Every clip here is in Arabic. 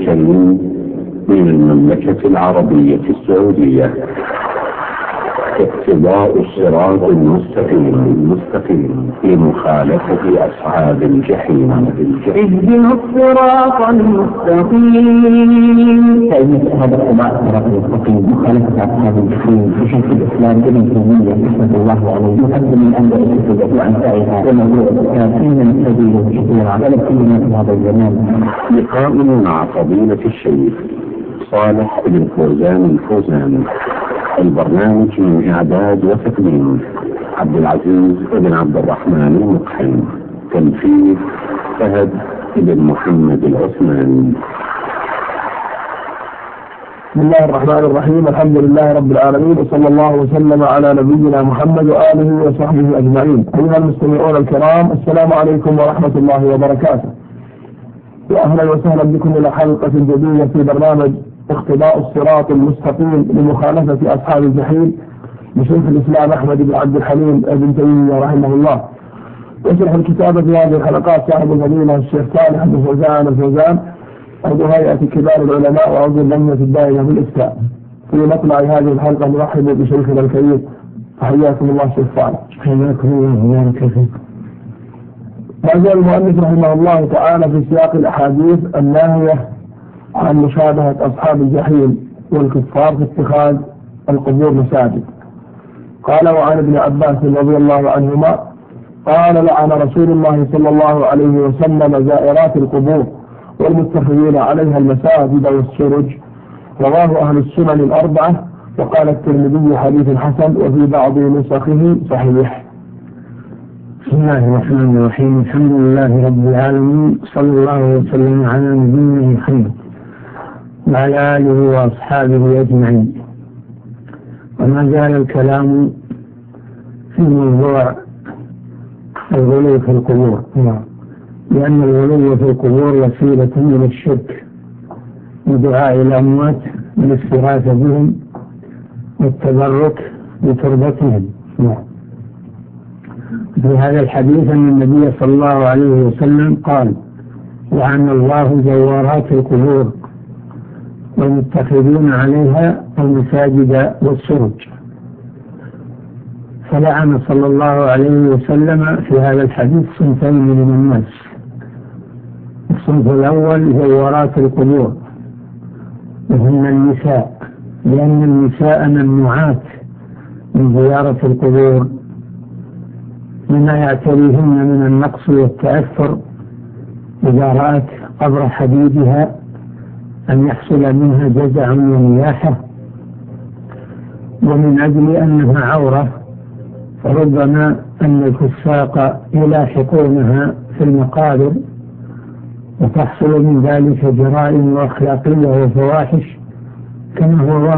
الكريم من المملكة العربية السعودية. اقتضاء الصراط المستقيم لمخالفة أصحاب الجحيم. اهدنا الصراط المستقيم. فإن هذا اتباع الصراط المستقيم مخالفة أصحاب الجحيم بشيخ الإسلام ابن تيمية رحمه الله عليه مقدم من أنباء الكتب وعن سائرها وموضوع الإسلام إن السبيل كثيرا ولا سيما في هذا الزمان. لقاء مع فضيلة الشيخ صالح بن فوزان الفوزان. البرنامج من إعداد وتقديم عبد العزيز بن عبد الرحمن المقحم. تنفيذ فهد بن محمد العثماني. بسم الله الرحمن الرحيم. الحمد لله رب العالمين وصلى الله وسلم على نبينا محمد وآله وصحبه أجمعين. أيها المستمعون الكرام، السلام عليكم ورحمة الله وبركاته، وأهلا وسهلا بكم إلى حلقة جديدة في برنامج اقتضاء الصراط المستقيم لمخالفة أصحاب الجحيم بشيخ الإسلام أحمد بن عبد الحليم بن تيمية رحمه الله. يشرح الكتاب في هذه الحلقات صاحب الفضيلة الشيخ صالح بن فوزان الفوزان، عضو هيئة كبار العلماء وعضو اللجنة الدائمة بالإفتاء. في مطلع هذه الحلقة نرحب بشيخنا الكريم، فحياكم الله شيخ صالح. حياكم الله وبارك فيكم. ما زال المؤلف رحمه الله تعالى في سياق الأحاديث الناهية عن مشابهة أصحاب الجحيم والكفار في اتخاذ القبور مساجد. قال: وعن ابن عباس رضي الله عنهما قال: لعن رسول الله صلى الله عليه وسلم زائرات القبور والمتخذين عليها المساجد والسرج. رواه أهل السنن الأربعة، وقال الترمذي حديث حسن، وفي بعض نسخه صحيح. بسم الله الرحمن الرحيم. الحمد لله رب العالمين، صلى الله وسلم على نبينا محمد وعلى آله وأصحابه أجمعين. وما زال الكلام في موضوع الغلو في القبور، لأن الغلو في القبور وسيلة من الشرك ودعاء الأموات والاستغاثة بهم والتبرك بتربتهم. في هذا الحديث أن النبي صلى الله عليه وسلم قال: لعن الله زوارات القبور والمتخذين عليها المساجد والسرج. فلعن صلى الله عليه وسلم في هذا الحديث صنفين من الناس. الصنف الأول زوارات القبور، وهن النساء، لأن النساء ممنوعات من زيارة القبور لما يعتريهن من النقص والتأثر إذا رأت قبر حبيبها أن يحصل منها جزع ونياحة، ومن أجل أنها عورة فربما أن الفساق يلاحقونها في المقابر وتحصل من ذلك جرائم أخلاقية وفواحش كما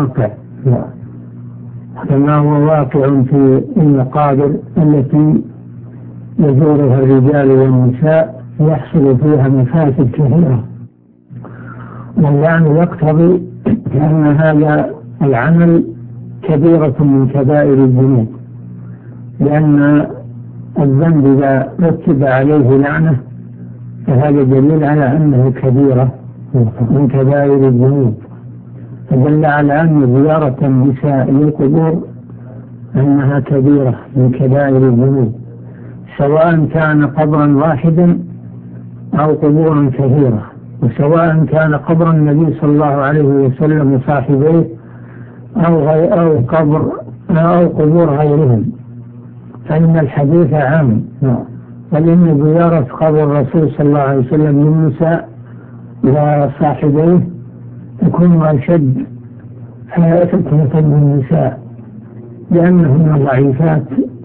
هو واقع في المقابر التي يزورها الرجال والنساء، يحصل فيها مفاسد كثيرة. واللعن يقتضي أن هذا العمل كبيرة من كبائر الذنوب، لأن الذنب إذا رتب عليه لعنة فهذا دليل على أنه كبيرة من كبائر الذنوب، فدل على أن زيارة النساء للقبور أنها كبيرة من كبائر الذنوب، سواء كان قبرا واحدا أو قبورا كثيرة، وسواء كان قبر النبي صلى الله عليه وسلم وصاحبيه أو قبور غيرهم، فإن الحديث عام. ولأن زيارة قبر الرسول صلى الله عليه وسلم للنساء وصاحبيه تكون أشد فتنة بالنساء، لأنهن ضعيفات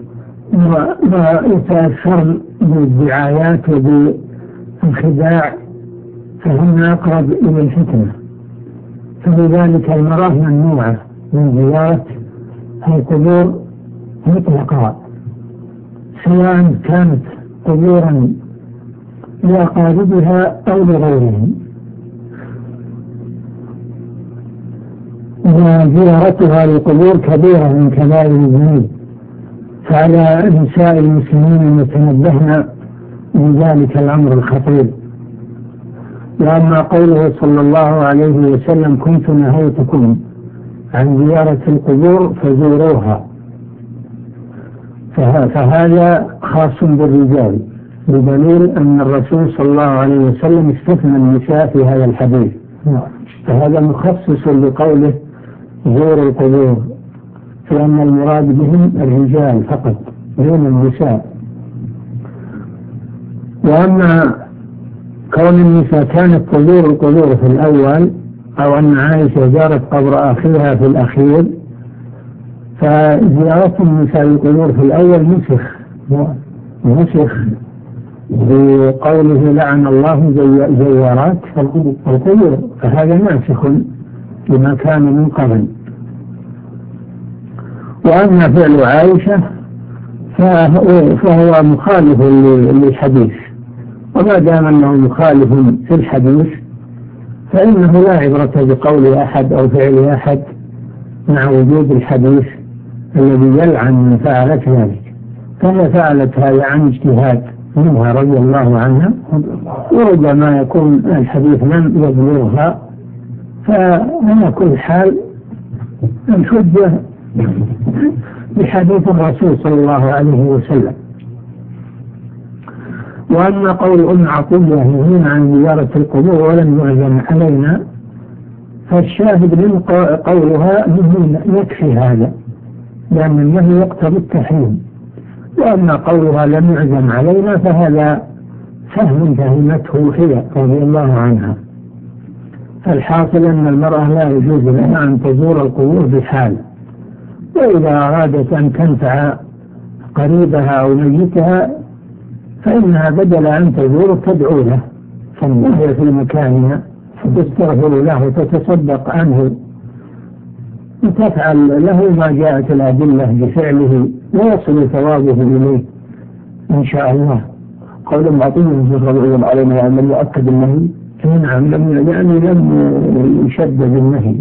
ويتأثرن بالدعايات وبالخداع، فهن أقرب إلى الفتنة. فلذلك المرأة ممنوعة من زيارة القبور مطلقا، سواء كانت قبورا لأقاربها أو لغيرهم. وزيارتها للقبور كبيرة من كبائر الذنوب، فعلى نساء المسلمين أن يتنبهن من ذلك الأمر الخطير. وأما قوله صلى الله عليه وسلم كنت نهيتكم عن زيارة القبور فزوروها، فهذا خاص بالرجال، بدليل أن الرسول صلى الله عليه وسلم استثنى النساء في هذا الحديث، فهذا مخصص لقوله زور القبور، فإن المراد بهم الرجال فقط دون النساء. وأما كون النساء كانت تزور القبور في الأول، أو أن عائشة زارت قبر أخيها في الأخير، فزيارة النساء القبور في الأول نسخ بقوله لعن الله زوارات القبور، فهذا ناسخ لما كان من قبل. وأما فعل عائشة فهو مخالف للحديث، وما دام أنه مخالف في الحديث فإنه لا عبرة بقول أحد أو فعل أحد مع وجود الحديث الذي يلعن من فعلت ذلك، فهي فعلت هذا عن اجتهاد منها رضي الله عنها، وربما يكون الحديث لم يبلغها، فعلى كل حال الحجة بحديث الرسول صلى الله عليه وسلم. وأما قول أم عطية ينهين عن زيارة القبور ولم يعزم علينا، فالشاهد من قولها يكفي هذا، لأن النهي يقتضي التحريم. وأما قولها لم يعزم علينا فهذا فهم فهمته هي رضي الله عنها. فالحاصل أن المرأة لا يجوز لها أن تزور القبور بحال، وإذا أرادت أن تنفع قريبها أو ميتها فإنها بدل أن تزور تدعو له، فهي في مكانها فتستغفر له وتتصدق عنه وتفعل له ما جاءت الأدلة بفعله ويصل ثوابه إليه إن شاء الله. قول معطيه رضي علينا يعني لم يؤكد النهي. نعم، لم يشدد النهي.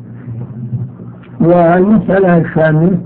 والمسألة الثانية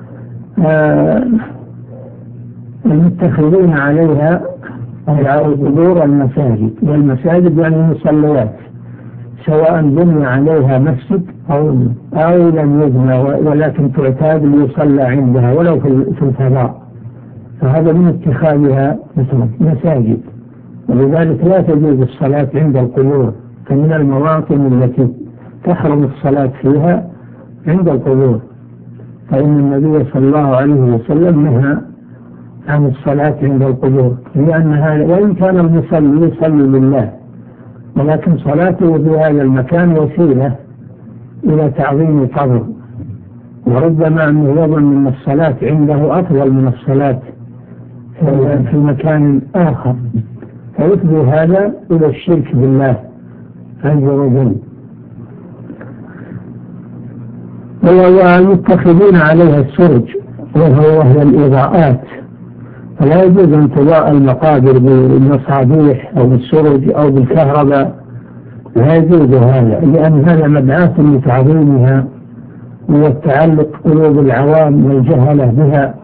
المتخذين عليها القبور المساجد، والمساجد يعني المصليات، سواء بني عليها مسجد أو لم يبنى ولكن تعتاد ليصلى عندها ولو في الفضاء، فهذا من اتخاذها مساجد، ولذلك لا تجوز الصلاة عند القبور، فمن المواطن التي تحرم الصلاة فيها عند القبور، فإن النبي صلى الله عليه وسلم نهى عن الصلاة عند القبور، لأن هذا وإن كان المصلي يصلي لله، ولكن صلاته في هذا المكان وسيلة إلى تعظيم قبر، وربما أنه يظن أن الصلاة عنده أفضل من الصلاة في مكان آخر، فيفضي هذا إلى الشرك بالله عز وجل. والمتخذين عليها السرج وهي الإضاءات، فلا يجوز أن تضاء المقابر بالمصابيح أو بالسرج أو بالكهرباء، لا يجوز هذا، لأن هذا مبعاث لتعظيمها والتعلق قلوب العوام والجهلة بها،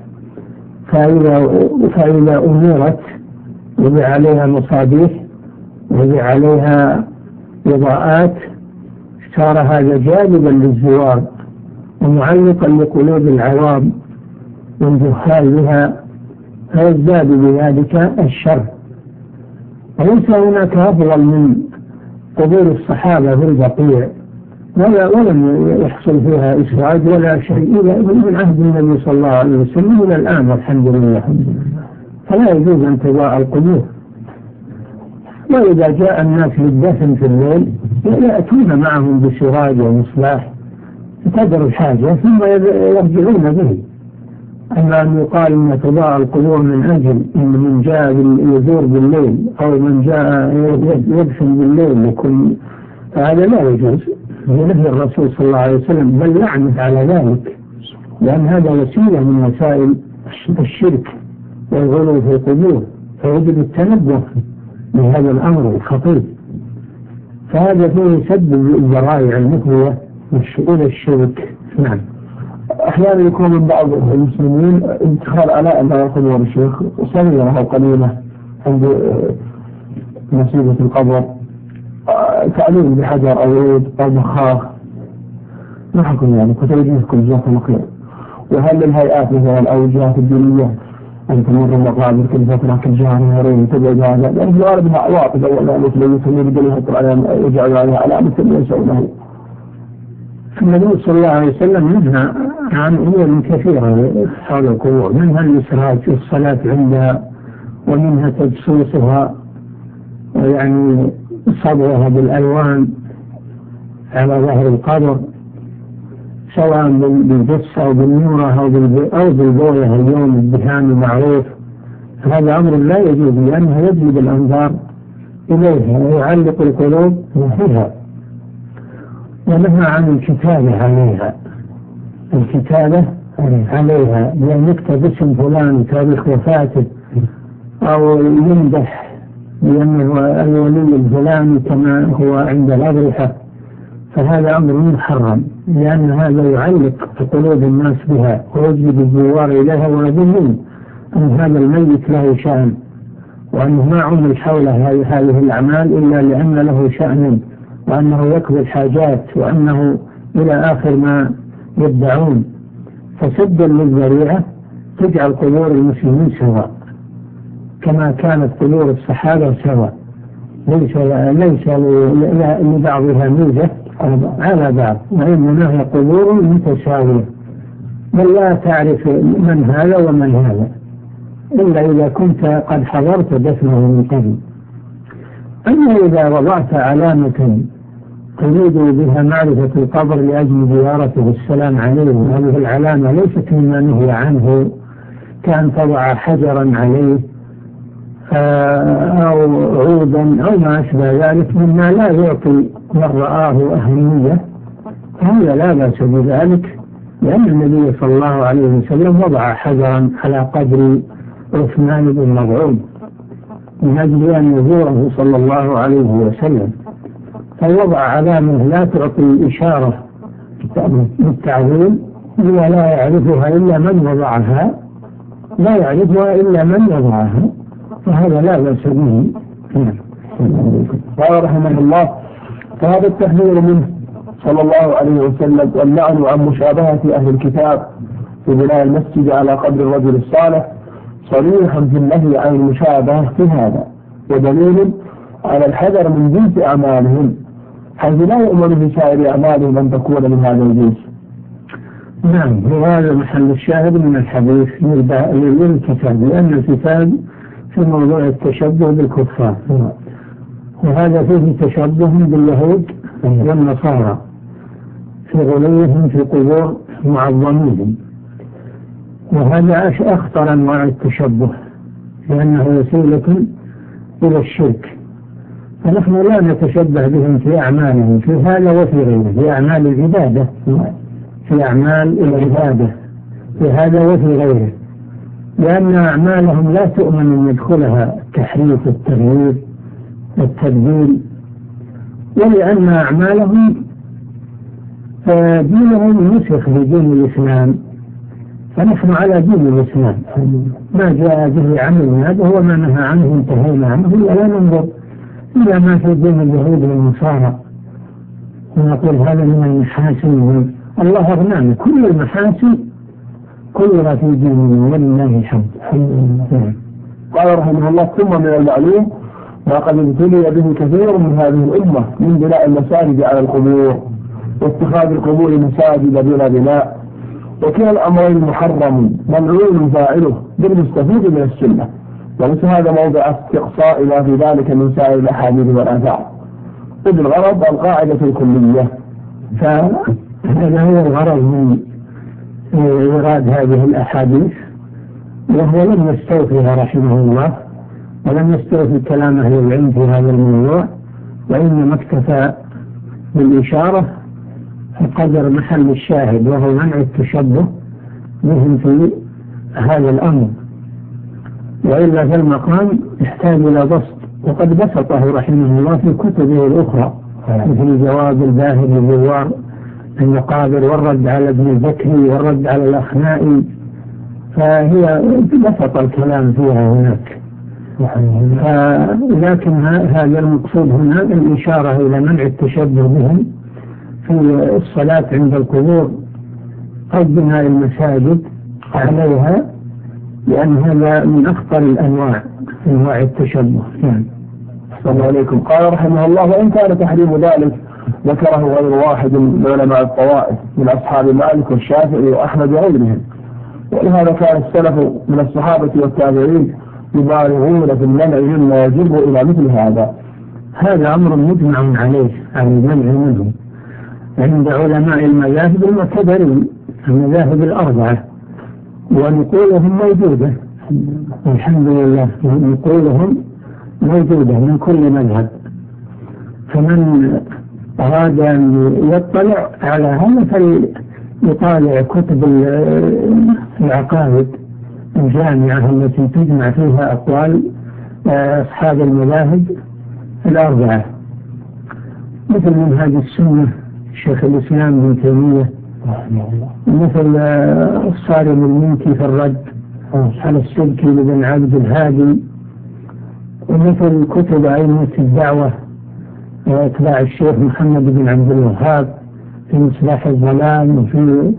فإذا أمرت وضع عليها مصابيح وضع عليها إضاءات صار هذا جاذبا للزوار ومعلقا لقلوب العوام والجهال بها، فيزداد بذلك الشر. وليس هناك أفضل من قبور الصحابة في البقيع، ولم يحصل فيها إسراج ولا شيء من عهد النبي صلى الله عليه وسلم إلى الآن والحمد لله. فلا يجوز أن تضاء القبور. وإذا جاء الناس للدفن في الليل يأتون معهم بسراج ومصباح تقدر الحاجة ثم يرجعون به. أما أن يقال أن تضاء القبور من أجل أن من جاء يزور بالليل أو من جاء يدفن بالليل يكون، فهذا لا يجوز، ونهي الرسول صلى الله عليه وسلم بل لعنت على ذلك، لأن هذا وسيلة من وسائل الشرك والغلو في القبور، فيجب التنبه لهذا الأمر الخطير، فهذا فيه سد الذرائع المثلية إلى الشرك. نعم. أحيانا يكون من بعض المسلمين ادخال آلاء الله القبور الشيخ صغيرة أو قليلة عند مصيبة القبر، تعليم بحجر أو عود أو بخاخ معكم يعني كتوجيهكم جزاكم الله خير. وهل للهيئات مثلا أو الجهات الدينية أن تمر المقابر كل فترة كالجهة هرين تبعد هذا لأن في الغالب أنها عواطف أولا مثل يسمي بدل يحط عليها يجعل عليها علامة يسوونه. النبي صلى الله عليه وسلم منها عن أمور كثيرة حول القبور، منها الإسراج والصلاة عندها، ومنها تجصيصها يعني صبغها بالألوان على ظهر القبر سواء بالجص أو بالنورة أو بالبوية اليوم الدهان المعروف. هذا أمر لا يجوز لأنه يجلب الأنظار إليها ويعلق القلوب فيها. ونهى عن الكتابة عليها، الكتابة عليها بأن يكتب اسم فلان تاريخ وفاته أو يمدح بأنه الولي الفلاني كما هو عند الأضرحة، فهذا أمر محرم لأن هذا يعلق قلوب الناس بها ويجلب الزوار إليها ويظنون أن هذا الميت له شأن وأنه ما عمل حول هذه الأعمال إلا لأن له شأن وأنه يقضي الحاجات وأنه إلى آخر ما يدعون. فسدا للذريعة تجعل قبور المسلمين سواء كما كانت قبور الصحابة سواء، ليس لبعضها ميزة على بعض، وإنما هي قبور متساوية بل لا تعرف من هذا ومن هذا إلا إذا كنت قد حضرت دفنه من قبل. أما إذا وضعت علامة تريد بها معرفة القبر لأجل زيارته والسلام عليه، وهذه العلامة ليست مما نهي عنه كأن تضع حجرا عليه أو عودا أو ما أشبه ذلك مما لا يعطي من رآه أهمية، هذا لا بأس بذلك لأن النبي صلى الله عليه وسلم وضع حجرا على قدر عثمان بن مظعون من أجل أن يزوره صلى الله عليه وسلم، فوضع علامة لا تعطي إشارة بالتعظيم ولا يعرفها إلا من وضعها، لا يعرفها إلا من وضعها، فهذا لا بأس به. قال رحمه الله: فهذا التحذير منه صلى الله عليه وسلم واللعن عن مشابهة أهل الكتاب في بناء المسجد على قبر الرجل الصالح صريحا في النهي عن المشابهة في هذا، ودليل على الحذر من جنس أعمالهم حيث لا يؤمن في سائر أعمالهم أن تكون من هذا الجنس. نعم، وهذا محل الشاهد من الحديث للكتاب، لأن الكتاب في موضوع التشبه بالكفار، وهذا فيه تشبه باليهود والنصارى في غلوهم في قبور معظمين، وهذا أخطر أنواع التشبه لأنه وسيلة إلى الشرك، فنحن لا نتشبه بهم في أعمالهم في هذا وفي غيره، في أعمال العبادة، في أعمال العبادة في هذا وفي غيره، لأن أعمالهم لا تؤمن أن يدخلها التحريف والتغيير والتبديل، ولأن أعمالهم دينهم نسخ بدين الإسلام، فنحن على دين الإسلام، ما جاء به عملنا وهو ما نهى عنه انتهينا عنه، لا ننظر إلى ما في دين اليهود والنصارى ونقول هذا من المحاسن. الله أغنانا، كل المحاسن كلها في دينه ولله الحمد. قال رحمه الله: ثم من المعلوم ما قد ابتلي به كثير من هذه الأمة من بناء المساجد على القبور واتخاذ القبور مساجد دون بناء، وكلا الأمرين محرم ملعون فاعله بالمستفيد من السنة، وليس هذا موضع استقصاء إلى في ذلك من سائر الأحاديث والآثار، إذ الغرض القاعدة الكلية. فهذا هو الغرض من إيراد هذه الأحاديث، وهو لم يستوفيها رحمه الله ولم يستوفي كلام أهل العلم في هذا الموضوع، وإنما اكتفى بالإشارة قدر محل الشاهد وهو منع التشبه بهم في هذا الأمر، وإلا في المقام يحتاج إلى بسط، وقد بسطه رحمه الله في كتبه الأخرى مثل جواب الباهر للزوار المقابر والرد على ابن البكري والرد على الأخنائي، فهي بسط الكلام فيها هناك، لكن هذا المقصود هنا الإشارة إلى منع التشبه بهم في الصلاة عند القبور أو بناء المساجد عليها، لأن هذا من أخطر أنواع التشبه. صلى الله عليكم. قال رحمه الله: وإن كان تحريم ذلك ذكره غير واحد من علماء الطوائف من أصحاب مالك والشافعي وأحمد وغيرهم، ولهذا كان السلف من الصحابة والتابعين يبالغون في المنع مما يجب إلى مثل هذا. هذا أمر مجمع عليه عن المنع منه عند علماء المذاهب المعتبرين، المذاهب الأربعة، ونقولهم موجودة الحمد لله، نقولهم موجودة من كل مذهب. فمن أراد أن يطلع على هذا فليطالع كتب العقائد الجامعة التي تجمع فيها أقوال أصحاب المذاهب الأربعة، مثل منهاج السنة شيخ الإسلام ابن تيمية، مثل الصارم المنكي في الرد على السبكي لابن عبد الهادي، ومثل كتب أئمة الدعوة واتباع الشيخ محمد بن عبد الوهاب في مصباح الظلام، وفي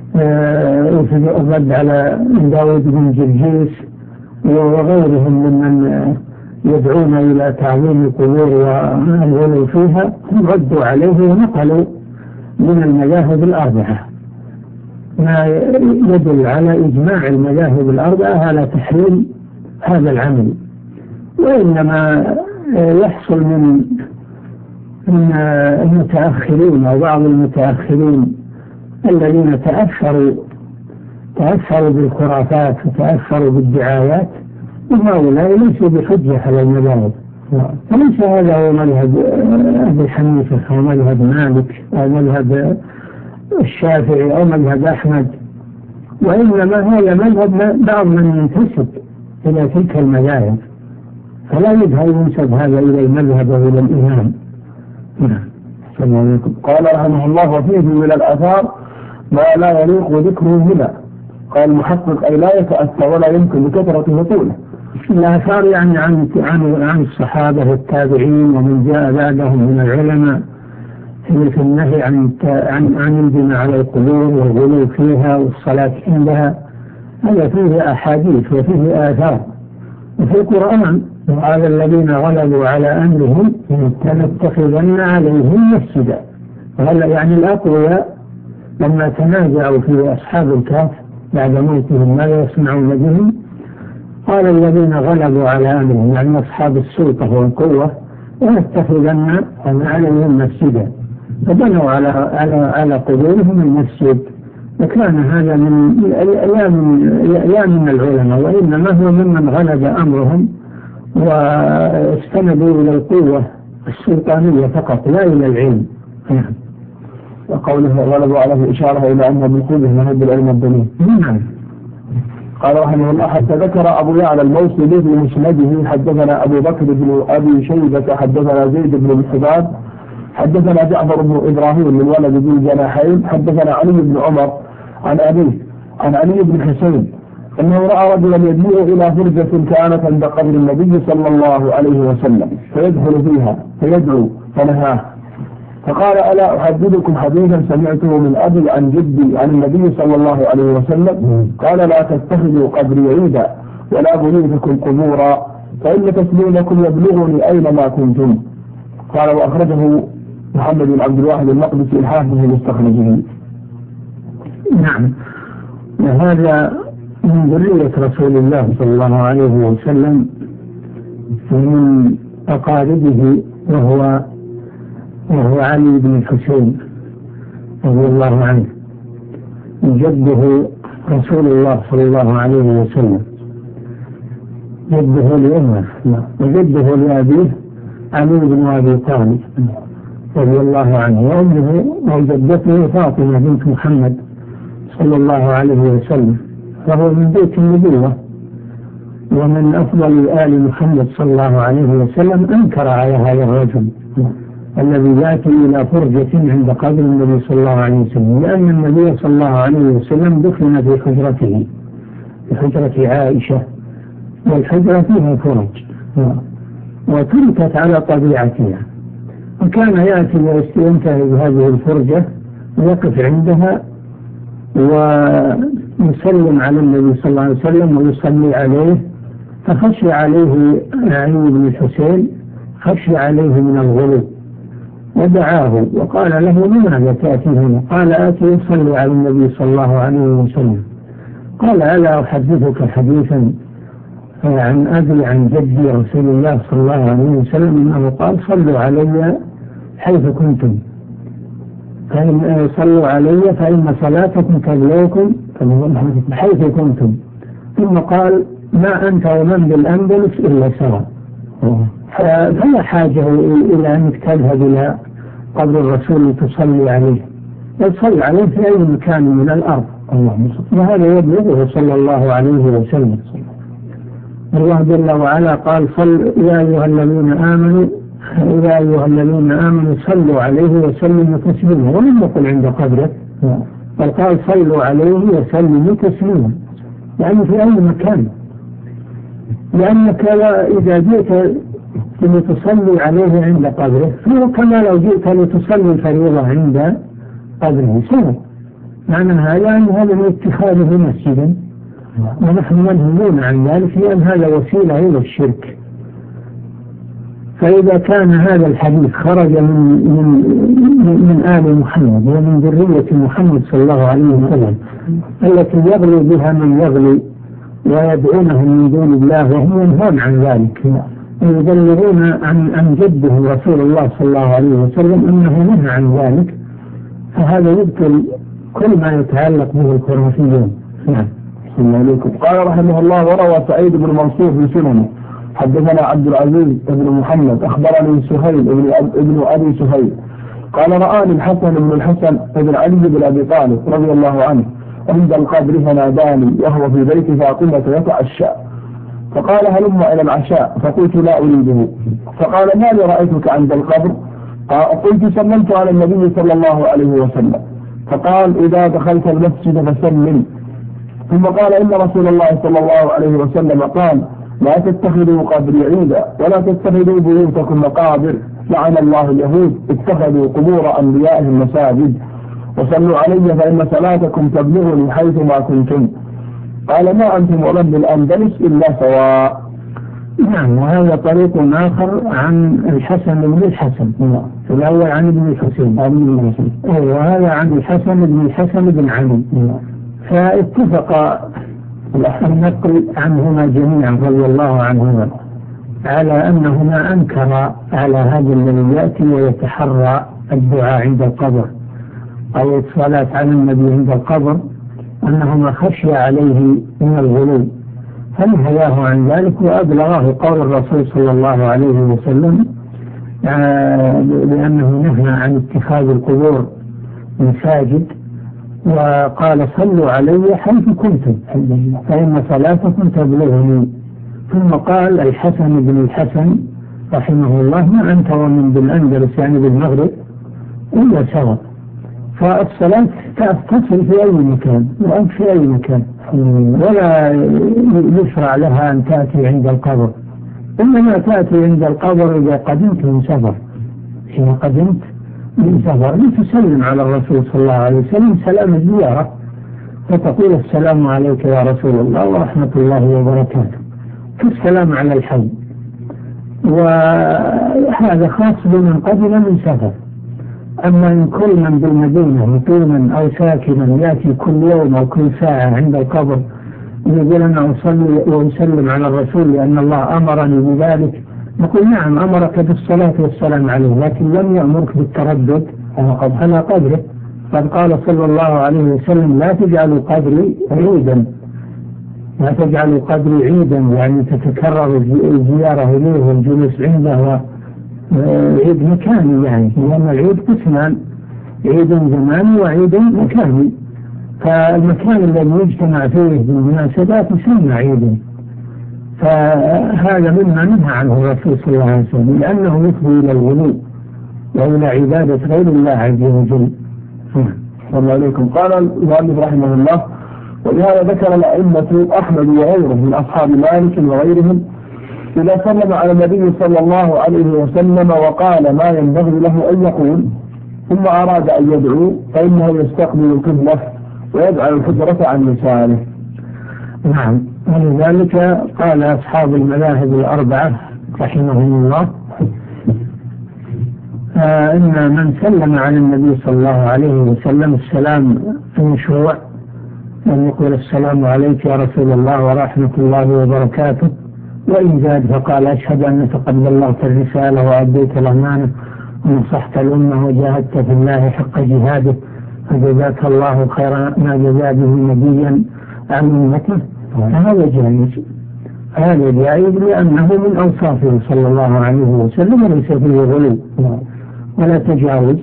الرد على داود بن جرجيس وغيرهم ممن يدعون إلى تعظيم القبور والغلو فيها، ردوا عليه ونقلوا من المذاهب الأربعة ما يدل على إجماع المذاهب الأربعة على تحريم هذا العمل. وإنما يحصل من المتأخرين أو بعض المتأخرين الذين تأثروا بالخرافات وتأثروا بالدعايات، وهؤلاء ليسوا بحجة على المذاهب. فليس هذا هو مذهب أبي حنيفة أو مذهب مالك أو مذهب الشافعي أو مذهب أحمد، وإنما هذا مذهب بعض من ينتسب إلى تلك المذاهب، فلا ينسب هذا إلى المذهب وإلى الإمام. قال رحمه الله: وفيه من الآثار ما لا يليق ذكره هنا. قال المحقق: أي لا يتأثر ولا يمكن بكثرة طوله. الآثار يعني عن الصحابة والتابعين ومن جاء بعدهم من العلماء في النهي عن البناء على القبور والغلو فيها والصلاة عندها، هذا فيه أحاديث وفيه آثار. وفي القرآن: وهذا الذين غلبوا على أمرهم لنتخذن عليهم مسجدا. يعني الأقوياء لما تنازعوا في أصحاب الكهف بعد موتهم ما يصنعون بهم، قال الذين غلبوا على أمرهم يعني أصحاب السلطة والقوة لنتخذن عليهم مسجدا، فبنوا على قبورهم المسجد. وكان هذا لا من العلماء، وإنما هو ممن غلب أمرهم واستندوا إلى القوة السلطانية فقط لا إلى العلم. وقوله غلبوا عليه إشارة إلى أنه بالقوة نهب بالعلم الدليل. قال رحمه الله: حتى ذكر أبو يعلى الموصلي في مسنده: حدثنا أبو بكر بن أبي شيبة حدثنا زيد بن الحباب حدثنا جعفر بن إبراهيم من ولد ذي الجناحين حدثنا علي بن عمر عن أبيه عن علي بن حسين أنه رأى رجلا يدعو إلى فرجة كانت عند قبر النبي صلى الله عليه وسلم فيدخل فيها فيدعو فنهاه، فقال: ألا أحدثكم حديثا سمعته من أبي عن جدي عن النبي صلى الله عليه وسلم؟ قال: لا تتخذوا قبري عيدا ولا بيوتكم قبورا فإن تسليمكم يبلغني أينما كنتم. قال: وأخرجه محمد بن عبد الواحد المقدسي الحافظ في مستخرجه. نعم، وهذا من ذرية رسول الله صلى الله عليه وسلم ومن أقاربه، وهو علي بن الحسين رضي الله عنه، جده رسول الله صلى الله عليه وسلم، جده لأمه وجده لأبيه علي بن أبي طالب رضي الله عنه، وأمه وجدته فاطمة بنت محمد صلى الله عليه وسلم، فهو من بيت النبوة ومن أفضل آل محمد صلى الله عليه وسلم. أنكر على هذا الرجل الذي يأتي إلى فرجة عند قبر النبي صلى الله عليه وسلم، لأن النبي صلى الله عليه وسلم دفن في حجرته، في حجرة عائشة، والحجرة فيها فرج وتركت على طبيعتها، وكان يأتي وينتهي بهذه الفرجة ويقف عندها ويسلم على النبي صلى الله عليه وسلم ويصلي عليه، فخشي عليه علي بن الحسين، خشي عليه من الغلو ودعاه وقال له: لماذا تأتي هنا؟ قال: آتي يصلي على النبي صلى الله عليه وسلم. قال: ألا أحدثك حديثا عن أبي عن جدي رسول الله صلى الله عليه وسلم أنه قال: صلوا علي حيث كنتم، فإن صلوا علي فإن صلاتكم تبلغكم حيث كنتم. ثم قال: ما أنت ومن بالأندلس إلا سواء. فلا حاجة إلى أنك تذهب إلى قبر الرسول لتصلي عليه، بل صل عليه في أي مكان من الأرض، وهذا يبلغه صلى الله عليه وسلم. الله جل وعلا قال: يا أيها الذين آمنوا صلوا عليه وسلموا تسليما، ولم يقل عند قبره، بل قال: صلوا عليه وسلموا تسليما، يعني في أي مكان، لأنك إذا جئت لتصلي عليه عند قبره فهو كما لو جئت لتصلي الفريضة عند قبره سواء. معنى هذا أن هذا من اتخاذه مسجدا، ونحن منهيون عن ذلك لأن هذا وسيلة إلى الشرك. فإذا كان هذا الحديث خرج من آل محمد ومن ذرية محمد صلى الله عليه وسلم التي يغلو بها من يغلو ويدعونه من دون الله وهم ينهون عن ذلك، ويبلغون عن جده رسول الله صلى الله عليه وسلم أنه نهى عن ذلك، فهذا يبطل كل ما يتعلق به الخرافيون. نعم. قال رحمه الله: وروى سعيد بن منصور في سننه حدثنا عبد العزيز بن محمد أخبرني سهيل ابن أبي سهيل قال: رآني الحسن بن الحسن بن علي بن أبي طالب رضي الله عنه عند القبر فناداني وهو في بيت فاطمة يتعشى، فقال: هلم إلى العشاء، فقلت: لا أريده. فقال: ما لي رأيتك عند القبر؟ قلت: سلمت على النبي صلى الله عليه وسلم. فقال: إذا دخلت المسجد فسلم. ثم قال: إن رسول الله صلى الله عليه وسلم قال: لا تتخذوا قبري عيدا ولا تتخذوا بيوتكم مقابر، لعن الله اليهود اتخذوا قبور أنبيائهم مساجد، وصلوا علي فإن صلاتكم تبلغني حيث ما كنتم. قال: ما أنتم ومن بالأندلس إلا سواء. نعم. وهذا طريق آخر عن الحسن بن الحسن، في الأول عن ابن الحسين، وهذا عن الحسن بن علي، فاتفق النقل عنهما جميعا رضي الله عنهما على أنهما أنكر على هذا الذي يأتي ويتحرى الدعاء عند القبر أو الصلاة على النبي عند القبر، أنهما خشي عليه من الغلو، فنهياه عن ذلك وأبلغه قول الرسول صلى الله عليه وسلم لأنه نهى عن اتخاذ القبور مساجد، وقال: صلوا علي حيث كنتم فإن صلاتكم تبلغني. ثم قال الحسن بن الحسن رحمه الله: ما أنت ومن بالأندلس يعني بالمغرب إلا سواء. فالصلاة تصل في أي مكان وأنت في أي مكان، ولا يشرع لها أن تأتي عند القبر، إنما تأتي عند القبر إذا قدمت من سفر، حين قدمت من سفر لتسلم على الرسول صلى الله عليه وسلم سلام الزيارة، فتقول: السلام عليك يا رسول الله ورحمة الله وبركاته، كالسلام على الحي. وهذا خاص بمن قدم من سفر. أما إن كل من بالمدينة مقيما أو ساكنا يأتي كل يوم أو كل ساعة عند القبر يقول: أنا أصلي وأسلم على الرسول لأن الله أمرني بذلك، نقول: نعم، أمرك بالصلاة والسلام عليه، لكن لم يأمرك بالتردد على قبره. قد قال صلى الله عليه وسلم: لا تجعلوا قبري عيدا، لا تجعلوا قبري عيدا، يعني تتكرر الزيارة إليه والجلوس عنده عيد مكاني، يعني لأن العيد قسمان: عيد زماني وعيد مكاني، فالمكان الذي يجتمع فيه بالمناسبات يسمى عيدا، فهذا مما نهى عنه الرسول صلى الله عليه وسلم لأنه يفضي إلى الغلو وإلى عبادة غير الله عز وجل. الله عليكم. قال المؤلف رحمه الله: ولهذا ذكر الأئمة أحمد وغيره من أصحاب مالك وغيرهم إذا سلم على النبي صلى الله عليه وسلم وقال ما ينبغي له أن يقول ثم أراد أن يدعو فإنه يستقبل القبلة ويجعل الحجرة عن يساره. نعم، ولذلك قال أصحاب المذاهب الأربعة رحمهم الله إن من سلم على النبي صلى الله عليه وسلم السلام المشروع أن يقول السلام عليك يا رسول الله ورحمة الله وبركاته، وإن زاد فقال أشهد أن تقبل الله الرسالة وأديت الأمانة ونصحت الأمة وجاهدت في الله حق جهاده فجزاك الله خيرا ما جزا به نبيا عن أمته. هذا جائز، هذا جائز لأنه من أوصافه صلى الله عليه وسلم وليس فيه غلو ولا تجاوز.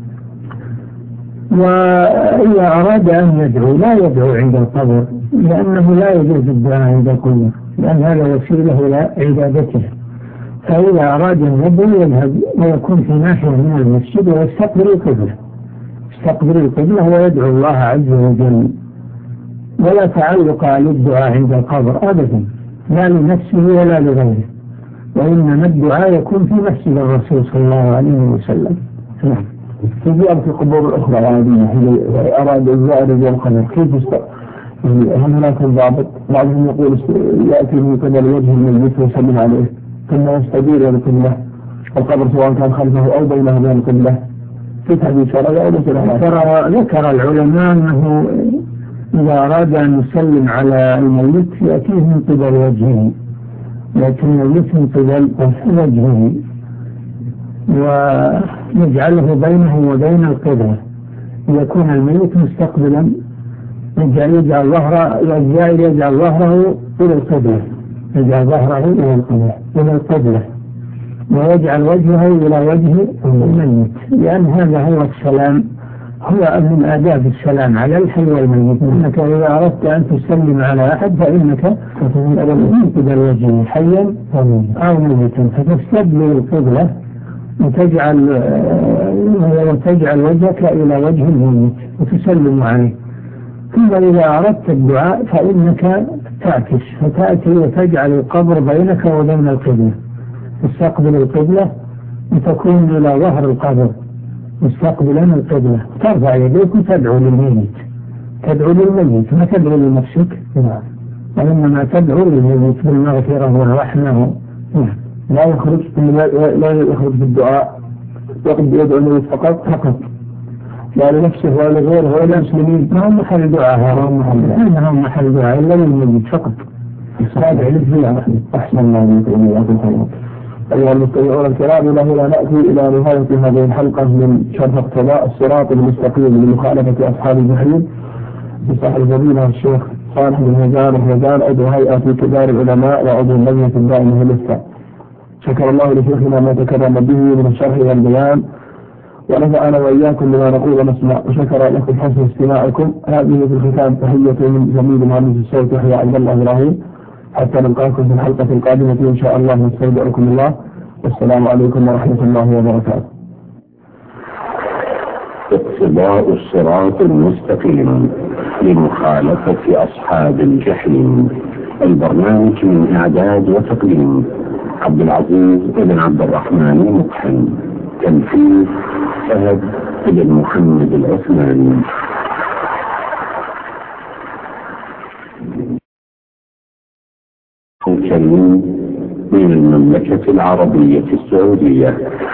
وإذا أراد أن يدعو لا يدعو عند القبر لأنه لا يجوز الدعاء عند القبر لأن هذا وسيلة إلى عبادته. فإذا أراد أن يدعو يذهب ويكون في ناحية من المسجد ويستقبل القبلة، يستقبل القبلة ويدعو الله عز وجل، ولا تعلق للدعاء عند القبر أبدا لا لنفسه ولا لغيره، وإنما الدعاء يكون في مسجد الرسول صلى الله عليه وسلم. نعم. في القبور الأخرى العادية إذا أراد الزائر القبر كيف هل هناك ضابط؟ بعضهم يقول يأتي من قبل وجه الميت ويسلم عليه ثم يستدير إلى القبلة القبر سواء كان خلفه أو بينه وبين القبلة. في تحديث شرعي أو ذكر العلماء أنه إذا أراد أن يسلم على الميت يأتيه من قبل وجهه، لكن الميت من قبل وجهه ويجعله بينه وبين القبلة، يكون الميت مستقبلا يجعل ظهره إلى القبلة، يجعل ظهره إلى القبلة ويجعل وجهه إلى وجه الميت، لأن هذا هو السلام، هو من آداب السلام على الحي والميت. إنك إذا أردت أن تسلم على أحد فإنك من قبل وجهه حيا أو ميتا فتستقبل القبلة وتجعل وجهك إلى وجه الميت وتسلم عليه. ثم إذا أردت الدعاء فإنك تعكس فتأتي وتجعل القبر بينك وبين القبلة، تستقبل القبلة وتكون إلى ظهر القبر مستقبلا القبلة، ترفع يديك وتدعو للميت، تدعو للميت ما تدعو لنفسك، وإنما تدعو للميت بالمغفرة والرحمة. لا يخرج بالدعاء يدعو الميت فقط لا لنفسه ولا لغيره ولا المسلمين. ما هو محل دعاء، هذا هو محل دعاء إلا للميت فقط. أحسن الله منكم. أيها المستمعون الكرام، إلى هنا نأتي إلى نهاية هذه الحلقة من شرح اقتضاء الصراط المستقيم لمخالفة أصحاب الجحيم بصاحب الفضيلة الشيخ صالح بن هزان عضو هيئة كبار العلماء وعضو اللجنة الدائمة للإفتاء. شكر الله لشيخنا ما تكرم به من الشرح والبيان ونفعنا وإياكم بما نقول ونسمع، وشكر لكم حسن استماعكم. هذه في الختام تحية من زميل مهندس الصوت يحيى عبد الله إبراهيم، حتى نلقاكم في الحلقة القادمة إن شاء الله، نستودعكم الله، والسلام عليكم ورحمة الله وبركاته. اقتضاء الصراط المستقيم لمخالفة أصحاب الجحيم، البرنامج من إعداد وتقديم عبد العزيز بن عبد الرحمن المقحم، تنفيذ فهد بن محمد العثماني. كريم من المملكة العربية السعودية.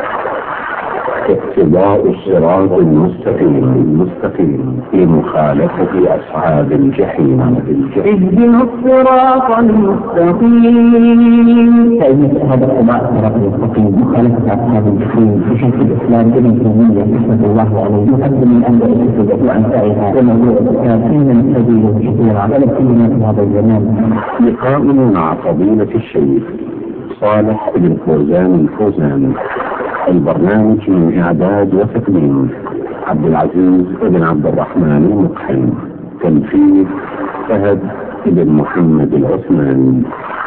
اقتضاء الصراط المستقيم لمخالفة أصحاب الجحيم. اهدنا الصراط المستقيم. فإن هذا اتباع الصراط المستقيم مخالفة أصحاب الجحيم في شيخ الإسلام ابن تيمية رحمه الله عليه يقدم من أنباء الكتب وأنفعها وموضوع الكتاب إن السبيل كثيرا على كلمة في هذا الزمان. لقاء مع فضيلة الشيخ صالح بن فوزان الفوزان، البرنامج من إعداد وتقديم عبد العزيز بن عبد الرحمن المقحم، تنفيذ فهد بن محمد العثماني.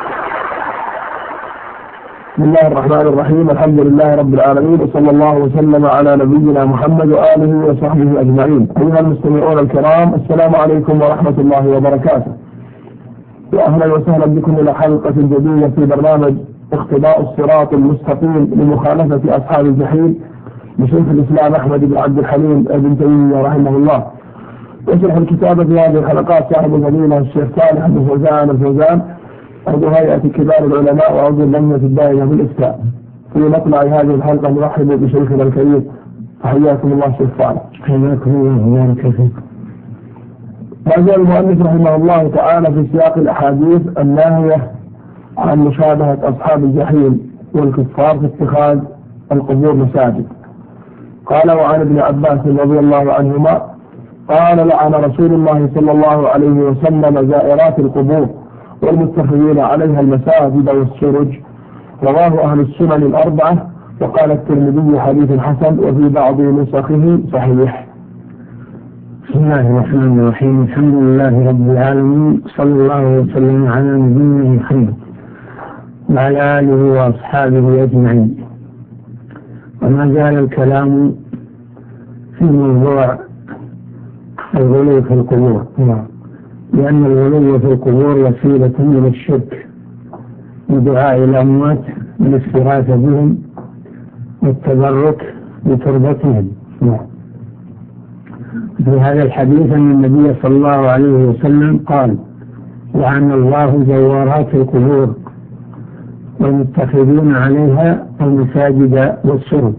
بسم الله الرحمن الرحيم، الحمد لله رب العالمين، وصلى الله وسلم على نبينا محمد وآله وصحبه أجمعين. أيها المستمعون الكرام، السلام عليكم ورحمة الله وبركاته، وأهلا وسهلا بكم إلى حلقة جديدة في برنامج اقتضاء الصراط المستقيم لمخالفة أصحاب الجحيم لشيخ الإسلام أحمد بن عبد الحليم بن تيمية رحمه الله. يشرح الكتاب في هذه الحلقات صاحب الفضيلة الشيخ صالح بن فوزان الفوزان عضو هيئة كبار العلماء وعضو اللجنة الدائمة بالإفتاء. في مطلع هذه الحلقة نرحب بشيخنا الكريم، حياكم الله شيخ صالح. حياكم الله وبارك فيكم. ما زال المؤلف رحمه الله تعالى في سياق الأحاديث الناهية عن مشابهة أصحاب الجحيم والكفار في اتخاذ القبور مساجد. قال: وعن ابن عباس رضي الله عنهما قال: لعن رسول الله صلى الله عليه وسلم زائرات القبور والمتخذين عليها المساجد والسرج. رواه أهل السنن الأربعة. وقال الترمذي حديث حسن، وفي بعض نسخه صحيح. بسم الله الرحمن الرحيم. الحمد لله رب العالمين، صلى الله وسلم على نبينا محمد وعلى آله وأصحابه أجمعين. وما زال الكلام في موضوع الغلو في القبور، لأن الغلو في القبور وسيلة من الشرك ودعاء الأموات والاستغاثة بهم والتبرك بتربتهم. في هذا الحديث أن النبي صلى الله عليه وسلم قال: لعن الله زوارات القبور والمتخذين عليها المساجد والسرج.